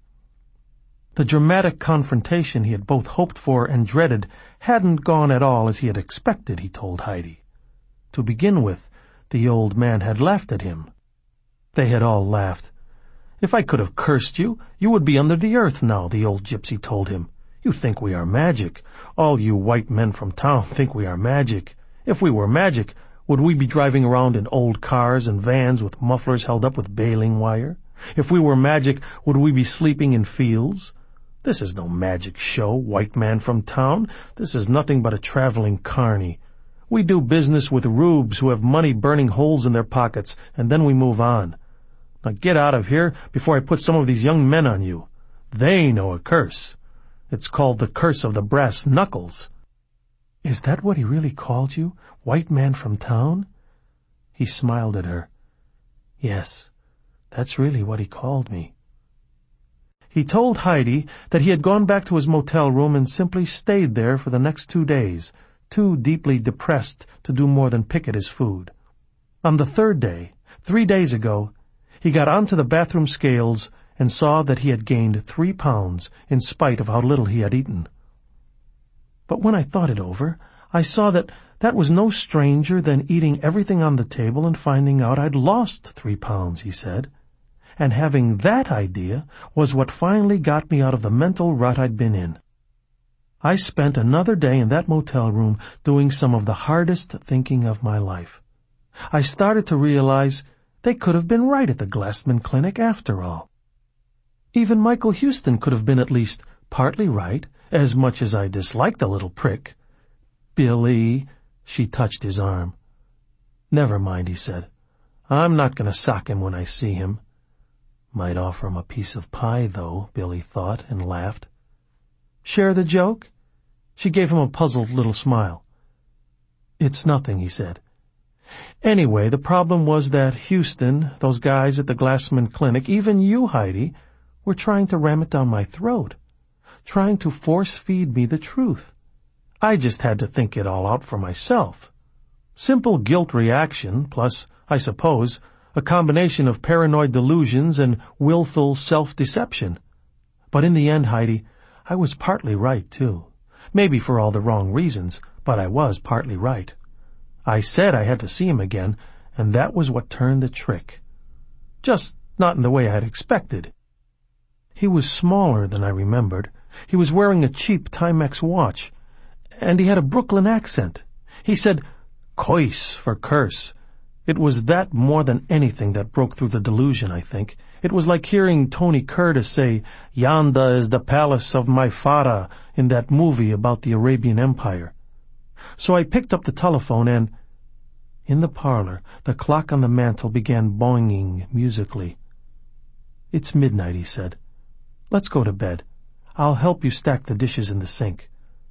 The dramatic confrontation he had both hoped for and dreaded hadn't gone at all as he had expected, he told Heidi. To begin with, the old man had laughed at him. They had all laughed. If I could have cursed you, you would be under the earth now, the old gypsy told him. You think we are magic. All you white men from town think we are magic. If we were magic, would we be driving around in old cars and vans with mufflers held up with baling wire? If we were magic, would we be sleeping in fields? This is no magic show, white man from town. This is nothing but a traveling carny. We do business with rubes who have money burning holes in their pockets, and then we move on. Now get out of here before I put some of these young men on you. They know a curse. It's called the curse of the brass knuckles. Is that what he really called you, white man from town? He smiled at her. Yes, that's really what he called me. He told Heidi that he had gone back to his motel room and simply stayed there for the next 2 days, too deeply depressed to do more than pick at his food. On the third day, 3 days ago, he got onto the bathroom scales and saw that he had gained 3 pounds in spite of how little he had eaten. But when I thought it over, I saw that that was no stranger than eating everything on the table and finding out I'd lost 3 pounds, he said. And having that idea was what finally got me out of the mental rut I'd been in. I spent another day in that motel room doing some of the hardest thinking of my life. I started to realize they could have been right at the Glassman Clinic after all. Even Michael Houston could have been at least partly right, as much as I disliked the little prick. Billy, she touched his arm. Never mind, he said. I'm not going to sock him when I see him. Might offer him a piece of pie, though, Billy thought, and laughed. Share the joke? She gave him a puzzled little smile. It's nothing, he said. Anyway, the problem was that Houston, those guys at the Glassman Clinic, even you, Heidi, were trying to ram it down my throat, trying to force-feed me the truth. I just had to think it all out for myself. Simple guilt reaction, plus, I suppose, a combination of paranoid delusions and willful self-deception. But in the end, Heidi, I was partly right, too. Maybe for all the wrong reasons, but I was partly right. I said I had to see him again, and that was what turned the trick. Just not in the way I had expected. He was smaller than I remembered. He was wearing a cheap Timex watch, and he had a Brooklyn accent. He said, "Cois" for curse. It was that more than anything that broke through the delusion, I think. It was like hearing Tony Curtis say, "Yonda is the palace of my fada," in that movie about the Arabian Empire. So I picked up the telephone and... In the parlor, the clock on the mantel began boinging musically. It's midnight, he said. Let's go to bed. I'll help you stack the dishes in the sink.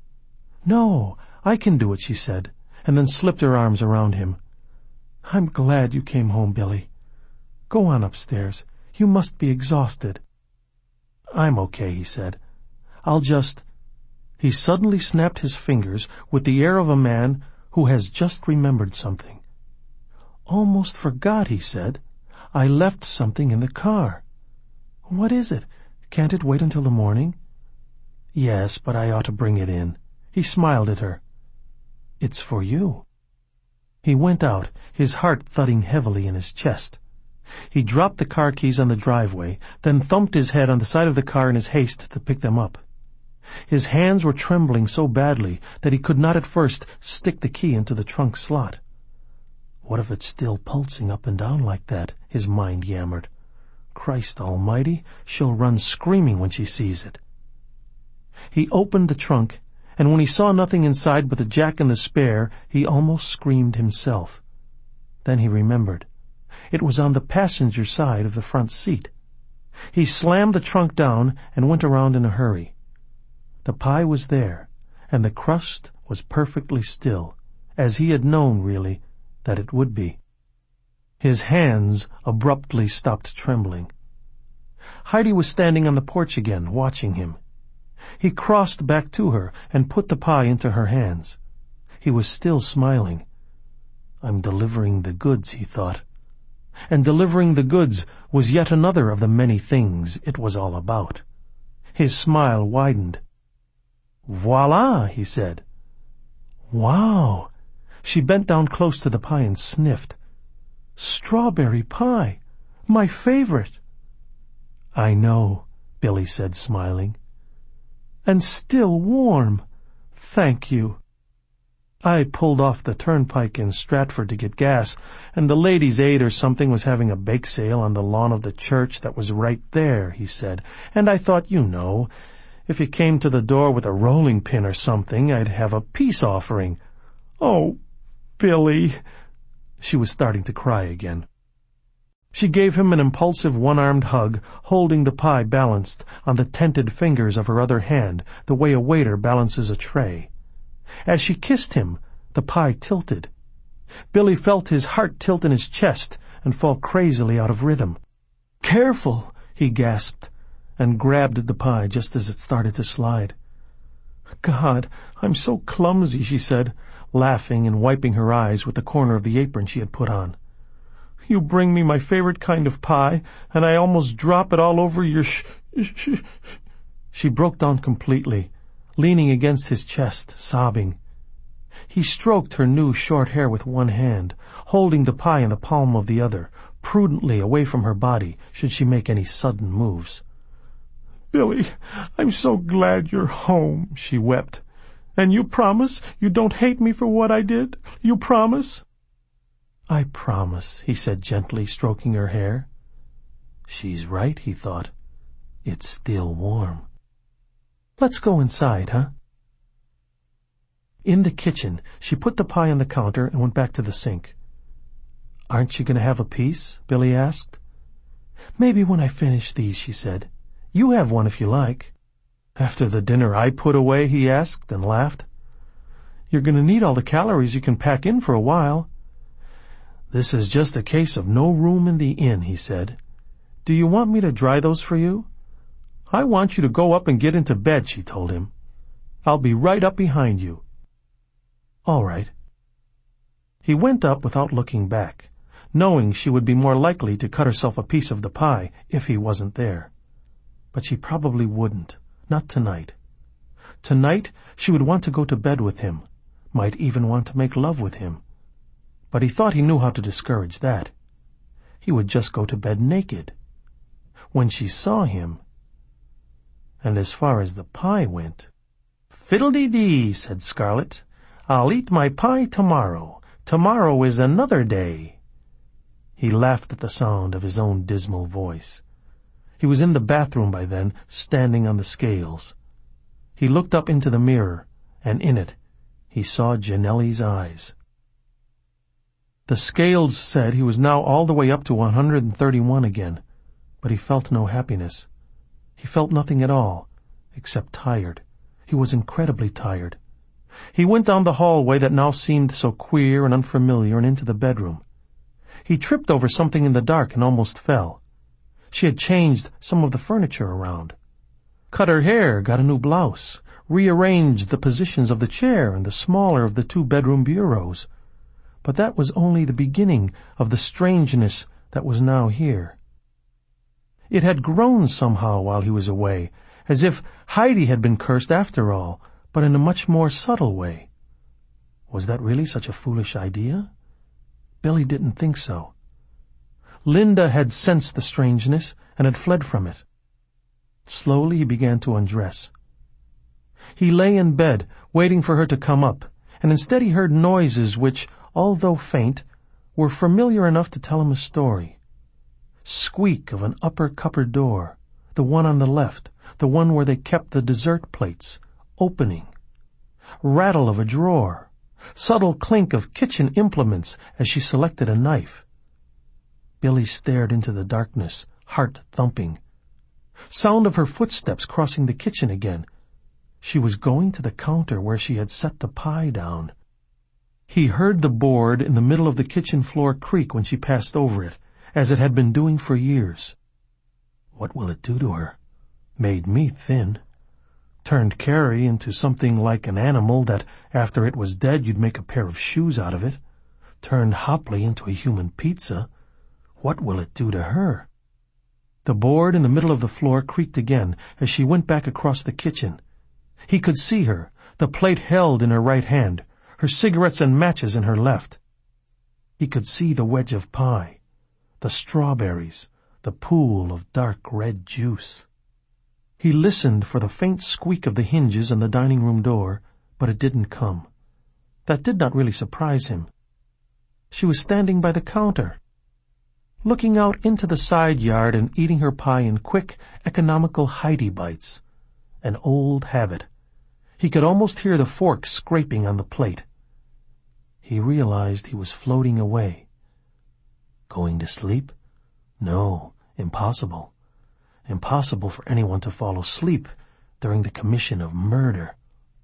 No, I can do it, she said, and then slipped her arms around him. I'm glad you came home, Billy. Go on upstairs. You must be exhausted. I'm okay, he said. I'll just... He suddenly snapped his fingers with the air of a man who has just remembered something. almost forgot, he said. I left something in the car. What is it? Can't it wait until the morning? Yes, but I ought to bring it in. He smiled at her. It's for you. He went out, his heart thudding heavily in his chest. He dropped the car keys on the driveway, then thumped his head on the side of the car in his haste to pick them up. His hands were trembling so badly that he could not at first stick the key into the trunk slot. What if it's still pulsing up and down like that? His mind yammered. Christ almighty, she'll run screaming when she sees it. He opened the trunk, and when he saw nothing inside but the jack and the spare, he almost screamed himself. Then he remembered. It was on the passenger side of the front seat. He slammed the trunk down and went around in a hurry. The pie was there, and the crust was perfectly still, as he had known, really, that it would be. His hands abruptly stopped trembling. Heidi was standing on the porch again, watching him. He crossed back to her and put the pie into her hands. He was still smiling. I'm delivering the goods, he thought. And delivering the goods was yet another of the many things it was all about. His smile widened. Voila, he said. Wow! She bent down close to the pie and sniffed. Strawberry pie! My favorite! I know, Billy said, smiling. And still warm. Thank you. I pulled off the turnpike in Stratford to get gas, and the Ladies' Aid or something was having a bake sale on the lawn of the church that was right there, he said, and I thought, if you came to the door with a rolling pin or something, I'd have a peace offering. Oh, Billy! She was starting to cry again. She gave him an impulsive one-armed hug, holding the pie balanced on the tented fingers of her other hand, the way a waiter balances a tray. As she kissed him, the pie tilted. Billy felt his heart tilt in his chest and fall crazily out of rhythm. Careful, he gasped, and grabbed the pie just as it started to slide. God, I'm so clumsy, she said, laughing and wiping her eyes with the corner of the apron she had put on. You bring me my favorite kind of pie, and I almost drop it all over your She broke down completely, leaning against his chest, sobbing. He stroked her new short hair with one hand, holding the pie in the palm of the other, prudently away from her body should she make any sudden moves. Billy, I'm so glad you're home, she wept. And you promise you don't hate me for what I did? You promise? I promise, he said gently, stroking her hair. She's right, he thought. It's still warm. Let's go inside, huh? In the kitchen, she put the pie on the counter and went back to the sink. Aren't you going to have a piece? Billy asked. Maybe when I finish these, she said. You have one if you like. After the dinner I put away, he asked and laughed. You're going to need all the calories you can pack in for a while. This is just a case of no room in the inn, he said. Do you want me to dry those for you? I want you to go up and get into bed, she told him. I'll be right up behind you. All right. He went up without looking back, knowing she would be more likely to cut herself a piece of the pie if he wasn't there. But she probably wouldn't, not tonight. Tonight she would want to go to bed with him, might even want to make love with him. But he thought he knew how to discourage that. He would just go to bed naked. When she saw him... And as far as the pie went... Fiddle-dee-dee, said Scarlett. I'll eat my pie tomorrow. Tomorrow is another day. He laughed at the sound of his own dismal voice. He was in the bathroom by then, standing on the scales. He looked up into the mirror, and in it he saw Janelle's eyes. The scales said he was now all the way up to 131 again, but he felt no happiness. He felt nothing at all, except tired. He was incredibly tired. He went down the hallway that now seemed so queer and unfamiliar and into the bedroom. He tripped over something in the dark and almost fell. She had changed some of the furniture around. Cut her hair, got a new blouse, rearranged the positions of the chair and the smaller of the 2 bedroom bureaus. but that was only the beginning of the strangeness that was now here. It had grown somehow while he was away, as if Heidi had been cursed after all, but in a much more subtle way. Was that really such a foolish idea? Billy didn't think so. Linda had sensed the strangeness and had fled from it. Slowly he began to undress. He lay in bed, waiting for her to come up, and instead he heard noises which, although faint, were familiar enough to tell him a story. Squeak of an upper cupboard door, the one on the left, the one where they kept the dessert plates, opening. Rattle of a drawer, subtle clink of kitchen implements as she selected a knife. Billy stared into the darkness, heart thumping. Sound of her footsteps crossing the kitchen again. She was going to the counter where she had set the pie down. He heard the board in the middle of the kitchen floor creak when she passed over it, as it had been doing for years. What will it do to her? Made me thin. Turned Carrie into something like an animal that, after it was dead, you'd make a pair of shoes out of it. Turned Hopley into a human pizza. What will it do to her? The board in the middle of the floor creaked again as she went back across the kitchen. He could see her, the plate held in her right hand, her cigarettes and matches in her left. He could see the wedge of pie, the strawberries, the pool of dark red juice. He listened for the faint squeak of the hinges on the dining room door, but it didn't come. That did not really surprise him. She was standing by the counter, looking out into the side yard and eating her pie in quick, economical Heidi bites. An old habit. He could almost hear the fork scraping on the plate. He realized he was floating away. Going to sleep? No, impossible. Impossible for anyone to fall asleep during the commission of murder.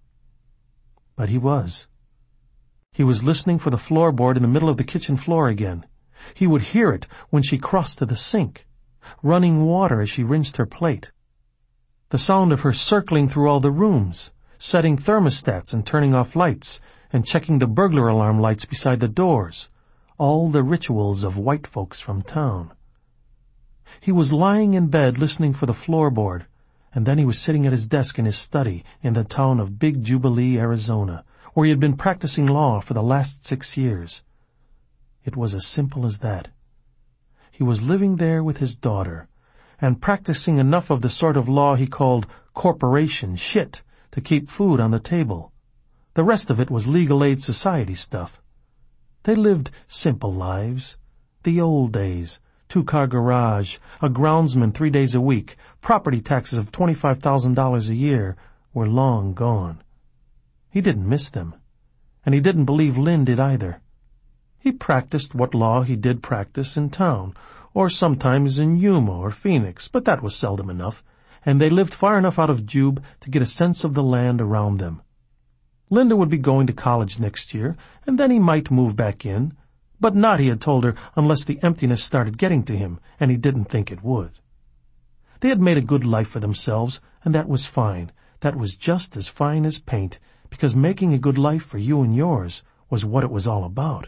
But he was. He was listening for the floorboard in the middle of the kitchen floor again. He would hear it when she crossed to the sink, running water as she rinsed her plate. The sound of her circling through all the rooms, setting thermostats and turning off lights, and checking the burglar alarm lights beside the doors, all the rituals of white folks from town. He was lying in bed listening for the floorboard, and then he was sitting at his desk in his study in the town of Big Jubilee, Arizona, where he had been practicing law for the last 6 years. It was as simple as that. He was living there with his daughter, and practicing enough of the sort of law he called corporation shit to keep food on the table. The rest of it was legal aid society stuff. They lived simple lives. The old days. 2-car garage, a groundsman 3 days a week, property taxes of $25,000 a year were long gone. He didn't miss them, and he didn't believe Lynn did either. He practiced what law he did practice in town, or sometimes in Yuma or Phoenix, but that was seldom enough, and they lived far enough out of Jube to get a sense of the land around them. Linda would be going to college next year, and then he might move back in, but not, he had told her, unless the emptiness started getting to him, and he didn't think it would. They had made a good life for themselves, and that was fine. That was just as fine as paint, because making a good life for you and yours was what it was all about.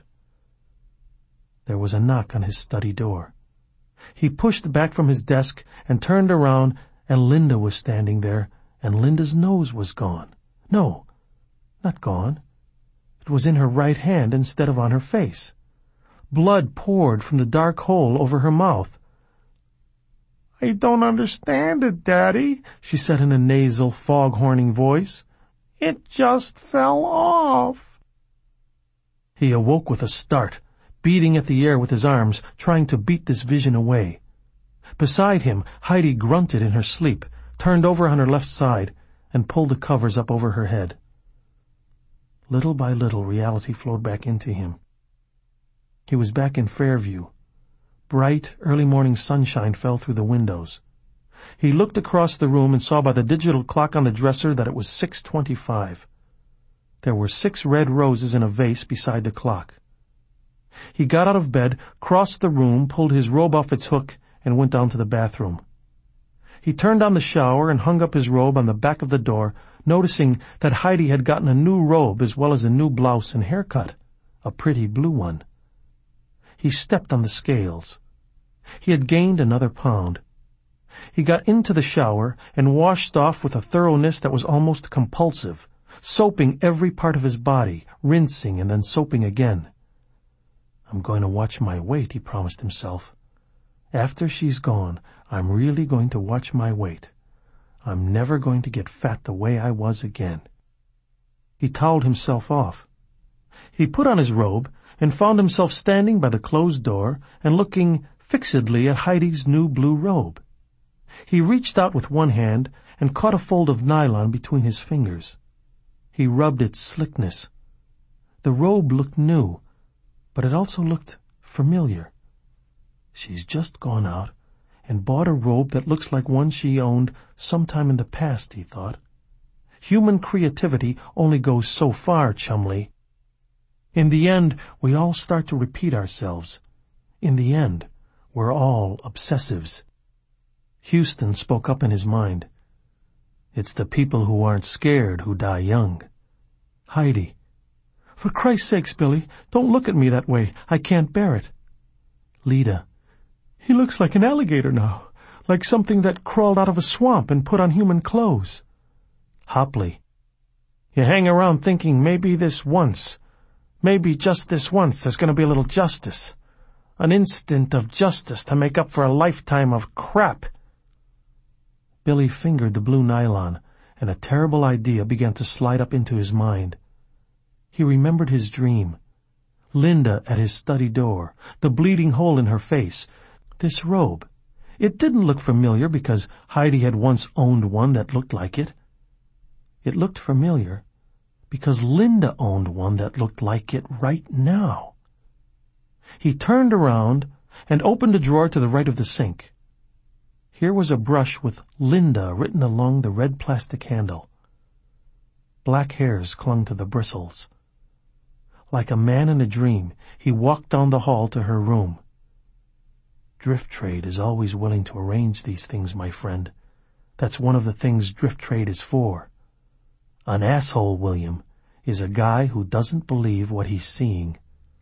There was a knock on his study door. He pushed back from his desk and turned around, and Linda was standing there, and Linda's nose was gone. No, not gone. It was in her right hand instead of on her face. Blood poured from the dark hole over her mouth. "I don't understand it, Daddy," she said in a nasal, fog-horning voice. "It just fell off." He awoke with a start, beating at the air with his arms, trying to beat this vision away. Beside him, Heidi grunted in her sleep, turned over on her left side, and pulled the covers up over her head. Little by little, reality flowed back into him. He was back in Fairview. Bright, early-morning sunshine fell through the windows. He looked across the room and saw by the digital clock on the dresser that it was 6:25. There were 6 red roses in a vase beside the clock. He got out of bed, crossed the room, pulled his robe off its hook, and went down to the bathroom. He turned on the shower and hung up his robe on the back of the door, noticing that Heidi had gotten a new robe as well as a new blouse and haircut. a pretty blue one. He stepped on the scales. He had gained another pound. He got into the shower and washed off with a thoroughness that was almost compulsive, soaping every part of his body, rinsing and then soaping again. "I'm going to watch my weight," he promised himself. "After she's gone, I'm really going to watch my weight. I'm never going to get fat the way I was again." He toweled himself off. He put on his robe and found himself standing by the closed door and looking fixedly at Heidi's new blue robe. He reached out with one hand and caught a fold of nylon between his fingers. He rubbed its slickness. The robe looked new, but it also looked familiar. She's just gone out and bought a robe that looks like one she owned sometime in the past, he thought. Human creativity only goes so far, Chumley. In the end, we all start to repeat ourselves. In the end, we're all obsessives. Houston spoke up in his mind. "It's the people who aren't scared who die young." Heidi. "For Christ's sakes, Billy, don't look at me that way. I can't bear it." Lida. "He looks like an alligator now, like something that crawled out of a swamp and put on human clothes." Hopley. "You hang around thinking maybe this once, maybe just this once, there's going to be a little justice. An instant of justice to make up for a lifetime of crap." Billy fingered the blue nylon, and a terrible idea began to slide up into his mind. He remembered his dream. Linda at his study door, the bleeding hole in her face. This robe. It didn't look familiar because Heidi had once owned one that looked like it. It looked familiar because Linda owned one that looked like it right now. He turned around and opened a drawer to the right of the sink. Here was a brush with Linda written along the red plastic handle. Black hairs clung to the bristles. Like a man in a dream, he walked down the hall to her room. Drift Trade is always willing to arrange these things, my friend. That's one of the things Drift Trade is for. An asshole, William, is a guy who doesn't believe what he's seeing.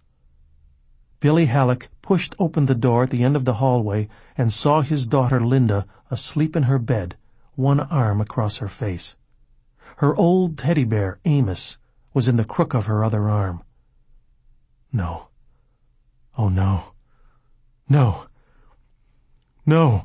Billy Halleck pushed open the door at the end of the hallway and saw his daughter Linda asleep in her bed, one arm across her face. Her old teddy bear, Amos, was in the crook of her other arm. No. Oh, no. No. No.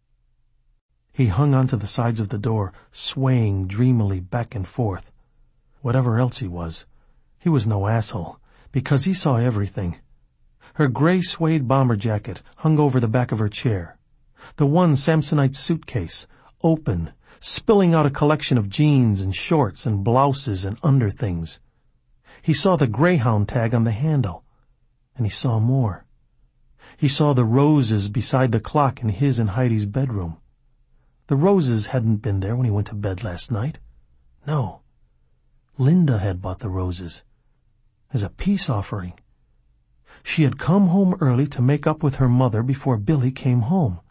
He hung onto the sides of the door, swaying dreamily back and forth. Whatever else he was no asshole, because he saw everything. Her gray suede bomber jacket hung over the back of her chair. The one Samsonite suitcase, open, spilling out a collection of jeans and shorts and blouses and underthings. He saw the Greyhound tag on the handle, and he saw more. He saw the roses beside the clock in his and Heidi's bedroom. The roses hadn't been there when he went to bed last night. No. Linda had bought the roses as a peace offering. She had come home early to make up with her mother before Billy came home.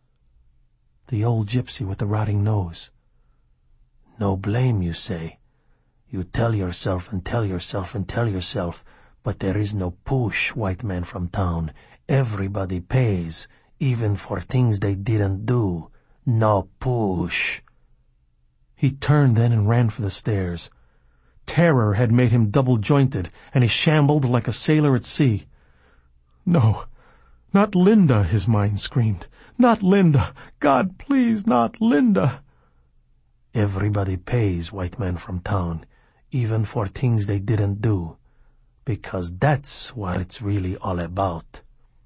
The old gypsy with the rotting nose. No blame, you say. You tell yourself and tell yourself and tell yourself, but there is no push, white man from town. Everybody pays, even for things they didn't do. No push. He turned then and ran for the stairs. Terror had made him double-jointed, and he shambled like a sailor at sea. No, not Linda, his mind screamed. Not Linda. God, please, not Linda. Everybody pays, white man from town, even for things they didn't do, because that's what it's really all about.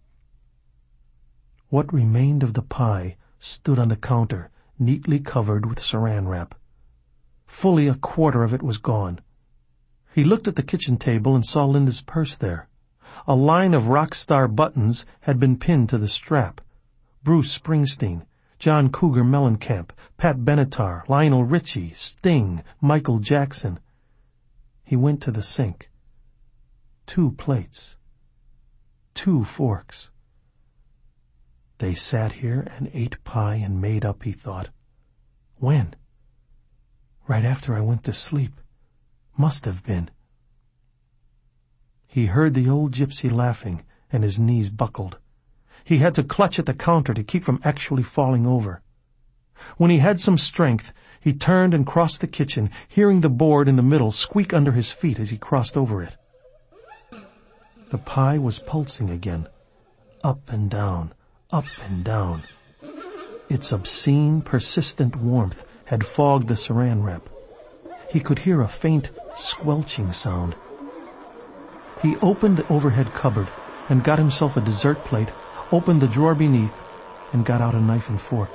What remained of the pie stood on the counter, neatly covered with saran wrap. Fully a quarter of it was gone. He looked at the kitchen table and saw Linda's purse there. A line of rock star buttons had been pinned to the strap. Bruce Springsteen, John Cougar Mellencamp, Pat Benatar, Lionel Richie, Sting, Michael Jackson. He went to the sink. 2 plates. 2 forks. They sat here and ate pie and made up, he thought. When? Right after I went to sleep. Must have been. He heard the old gypsy laughing, and his knees buckled. He had to clutch at the counter to keep from actually falling over. When he had some strength, he turned and crossed the kitchen, hearing the board in the middle squeak under his feet as he crossed over it. The pie was pulsing again, up and down, up and down. Its obscene, persistent warmth had fogged the saran wrap. He could hear a faint, squelching sound. He opened the overhead cupboard and got himself a dessert plate, opened the drawer beneath, and got out a knife and fork.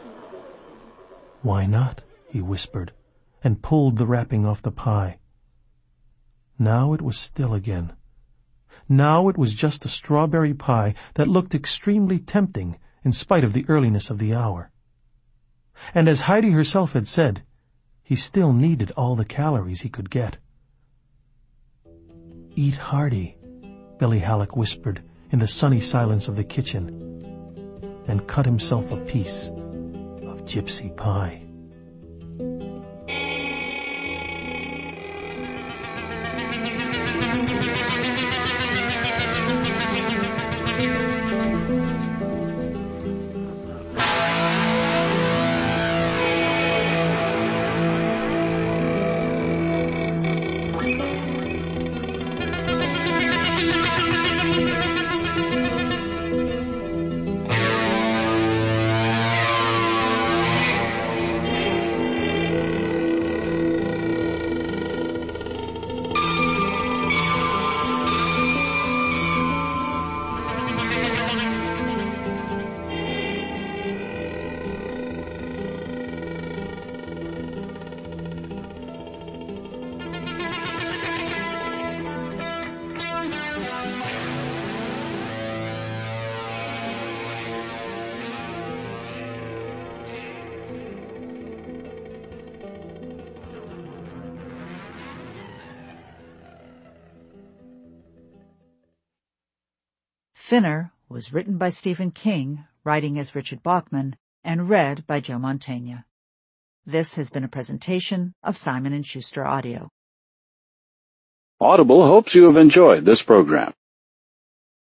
"Why not?" he whispered, and pulled the wrapping off the pie. Now it was still again. Now it was just a strawberry pie that looked extremely tempting in spite of the earliness of the hour. And as Heidi herself had said, he still needed all the calories he could get. "Eat hearty," Billy Halleck whispered in the sunny silence of the kitchen, and cut himself a piece of gypsy pie. Finner was written by Stephen King, writing as Richard Bachman, and read by Joe Mantegna. This has been a presentation of Simon & Schuster Audio. Audible hopes you have enjoyed this program.